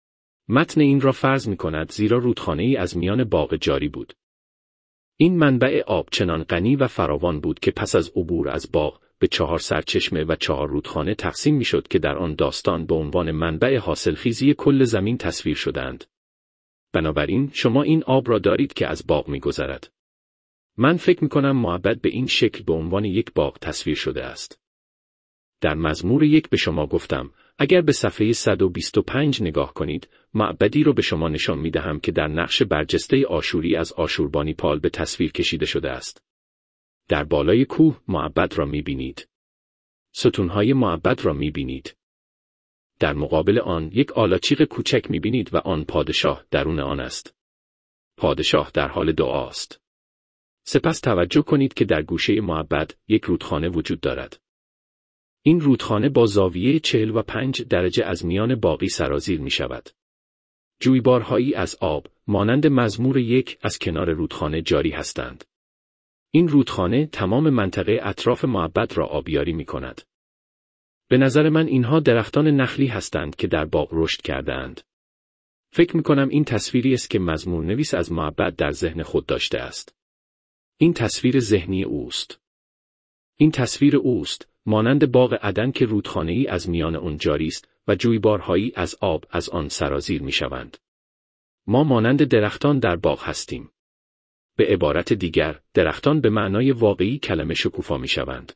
متن این را فرض می کند زیرا رودخانه‌ای از میان باغ جاری بود. این منبع آب چنان غنی و فراوان بود که پس از عبور از باغ به چهار سرچشمه و چهار رودخانه تقسیم می شد که در آن داستان به عنوان منبع حاصلخیزی کل زمین تصویر شدند. بنابراین شما این آب را دارید که از باغ می گذرد. من فکر می کنم معبد به این شکل به عنوان یک باغ تصویر شده است. در مزمور یک به شما گفتم، اگر به صفحه صد و بیست و پنج نگاه کنید، معبدی رو به شما نشان می دهم که در نقش برجسته آشوری از آشوربانیپال به تصویر کشیده شده است. در بالای کوه معبد را می بینید. ستونهای معبد را می بینید. در مقابل آن یک آلاچیق کوچک می‌بینید و آن پادشاه درون آن است. پادشاه در حال دعاست. سپس توجه کنید که در گوشه معبد یک رودخانه وجود دارد. این رودخانه با زاویه چهل و پنج درجه از میان باقی سرازیر می شود. جویبارهایی از آب، مانند مزمور یک، از کنار رودخانه جاری هستند. این رودخانه تمام منطقه اطراف معبد را آبیاری می کند. به نظر من اینها درختان نخلی هستند که در باغ رشد کرده‌اند. فکر می کنم این تصویری است که مزمور نویس از معبد در ذهن خود داشته است. این تصویر ذهنی اوست. این تصویر اوست، مانند باغ عدن که رودخانه‌ای از میان آن جاری است و جویبارهایی از آب از آن سرازیر می‌شوند. ما مانند درختان در باغ هستیم. به عبارت دیگر، درختان به معنای واقعی کلمه شکوفا می‌شوند.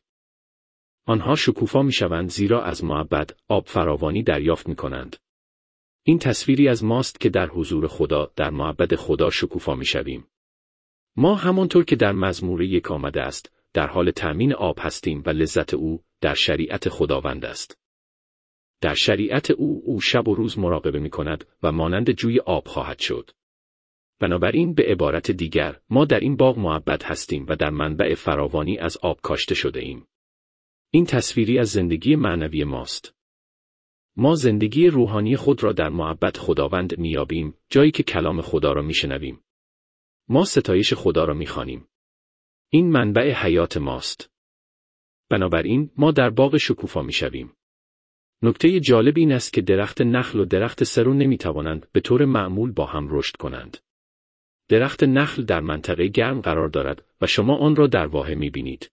آنها شکوفا می‌شوند زیرا از معبد آب فراوانی دریافت می‌کنند. این تصویری از ماست که در حضور خدا در معبد خدا شکوفا می‌شویم. ما همانطور که در مزمور یک آمده است، در حال تأمین آب هستیم و لذت او در شریعت خداوند است. در شریعت او او شب و روز مراقبه می کند و مانند جوی آب خواهد شد. بنابراین به عبارت دیگر ما در این باغ معبد هستیم و در منبع فراوانی از آب کاشته شده ایم. این تصویری از زندگی معنوی ماست. ما زندگی روحانی خود را در معبد خداوند میابیم، جایی که کلام خدا را میشنویم. ما ستایش خدا را میخوانیم. این منبع حیات ماست. بنابراین ما در باغ شکوفا میشویم. نکته جالب این است که درخت نخل و درخت سرو نمیتوانند به طور معمول با هم رشد کنند. درخت نخل در منطقه گرم قرار دارد و شما آن را در واحه میبینید.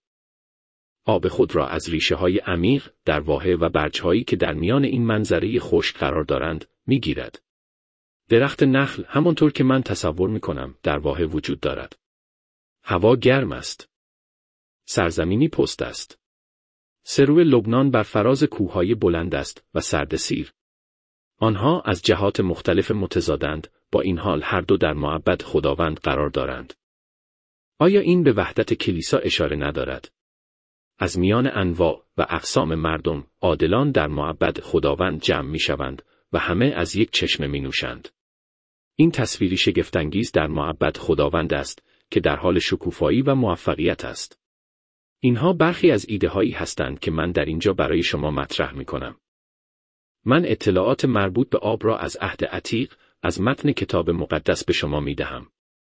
آب خود را از ریشه های عمیق در واحه و برج‌هایی که در میان این منظره خشک قرار دارند میگیرد. درخت نخل همانطور که من تصور میکنم در واحه وجود دارد. هوا گرم است. سرزمینی پست است. سرو لبنان بر فراز کوههای بلند است و سردسیر. آنها از جهات مختلف متضادند، با این حال هر دو در معبد خداوند قرار دارند. آیا این به وحدت کلیسا اشاره ندارد؟ از میان انواع و اقسام مردم، عادلان در معبد خداوند جمع می شوند و همه از یک چشمه می نوشند. این تصویری شگفت‌انگیز در معبد خداوند است که در حال شکوفایی و موفقیت است. اینها برخی از ایده هایی هستند که من در اینجا برای شما مطرح می کنم. من اطلاعات مربوط به آب را از عهد عتیق، از متن کتاب مقدس به شما می دهم.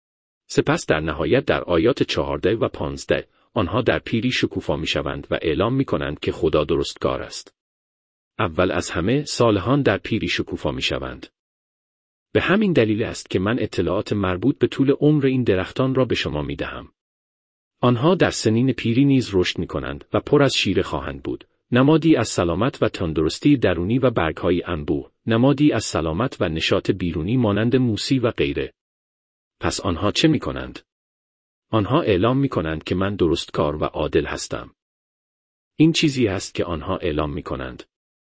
سپس در نهایت در آیات چهارده و پانزده، آنها در پیری شکوفا می شوند و اعلام می کنند که خدا درستکار است. اول از همه صالحان در پیری شکوفا می شوند. به همین دلیل است که من اطلاعات مربوط به طول عمر این درختان را به شما می دهم. آنها در سنین پیری نیز رشد می کنند و پر از شیره خواهند بود، نمادی از سلامت و تندرستی درونی و برگ‌های انبوه، نمادی از سلامت و نشاط بیرونی مانند موسی و غیره. پس آنها چه می کنند؟ آنها اعلام می کنند که من درستکار و عادل هستم. این چیزی است که آنها اعلام می کنند.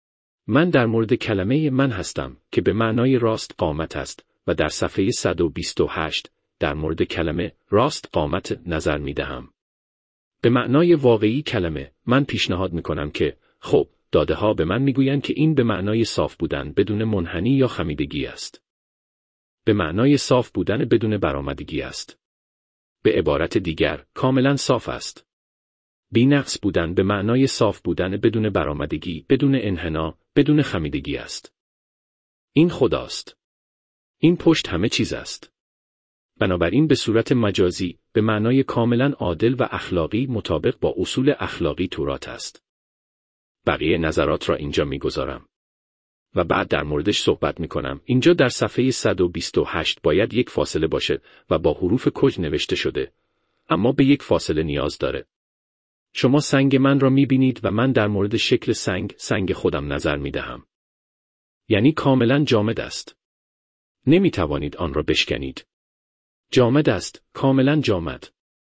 من در مورد کلمه من هستم که به معنای راست قامت است و در صفحه صد و بیست و هشت در مورد کلمه راست قامت نظر می دهم. به معنای واقعی کلمه من پیشنهاد می کنم که خب داده ها به من می گویند که این به معنای صاف بودن بدون منحنی یا خمیدگی است. به معنای صاف بودن بدون برآمدگی است. به عبارت دیگر کاملا صاف است. بی نقص بودن به معنای صاف بودن بدون برآمدگی، بدون انحنا، بدون خمیدگی است. این خداست. این پشت همه چیز است. بنابراین به صورت مجازی به معنای کاملا عادل و اخلاقی مطابق با اصول اخلاقی تورات است. بقیه نظرات را اینجا میگذارم و بعد در موردش صحبت میکنم. اینجا در صفحه صد و بیست و هشت باید یک فاصله باشه و با حروف کج نوشته شده، اما به یک فاصله نیاز داره. شما سنگ من را میبینید و من در مورد شکل سنگ سنگ خودم نظر میدهم. یعنی کاملا جامد است. نمیتوانید آن را بشکنید. جامد است، کاملا جامد.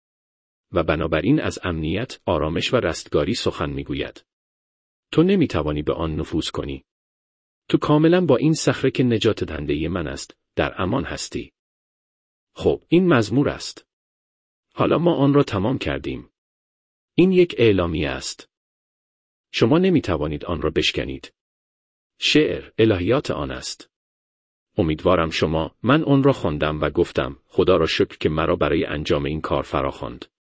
و بنابراین از امنیت، آرامش و رستگاری سخن میگوید. تو نمیتوانی به آن نفوذ کنی. تو کاملا با این صخره که نجات دهنده من است، در امان هستی. خب، این مزمور است. حالا ما آن را تمام کردیم. این یک اعلامیه است. شما نمیتوانید آن را بشکنید. شعر الهیات آن است. امیدوارم شما، من آن را خواندم و گفتم خدا را شکر که مرا برای انجام این کار فراخواند.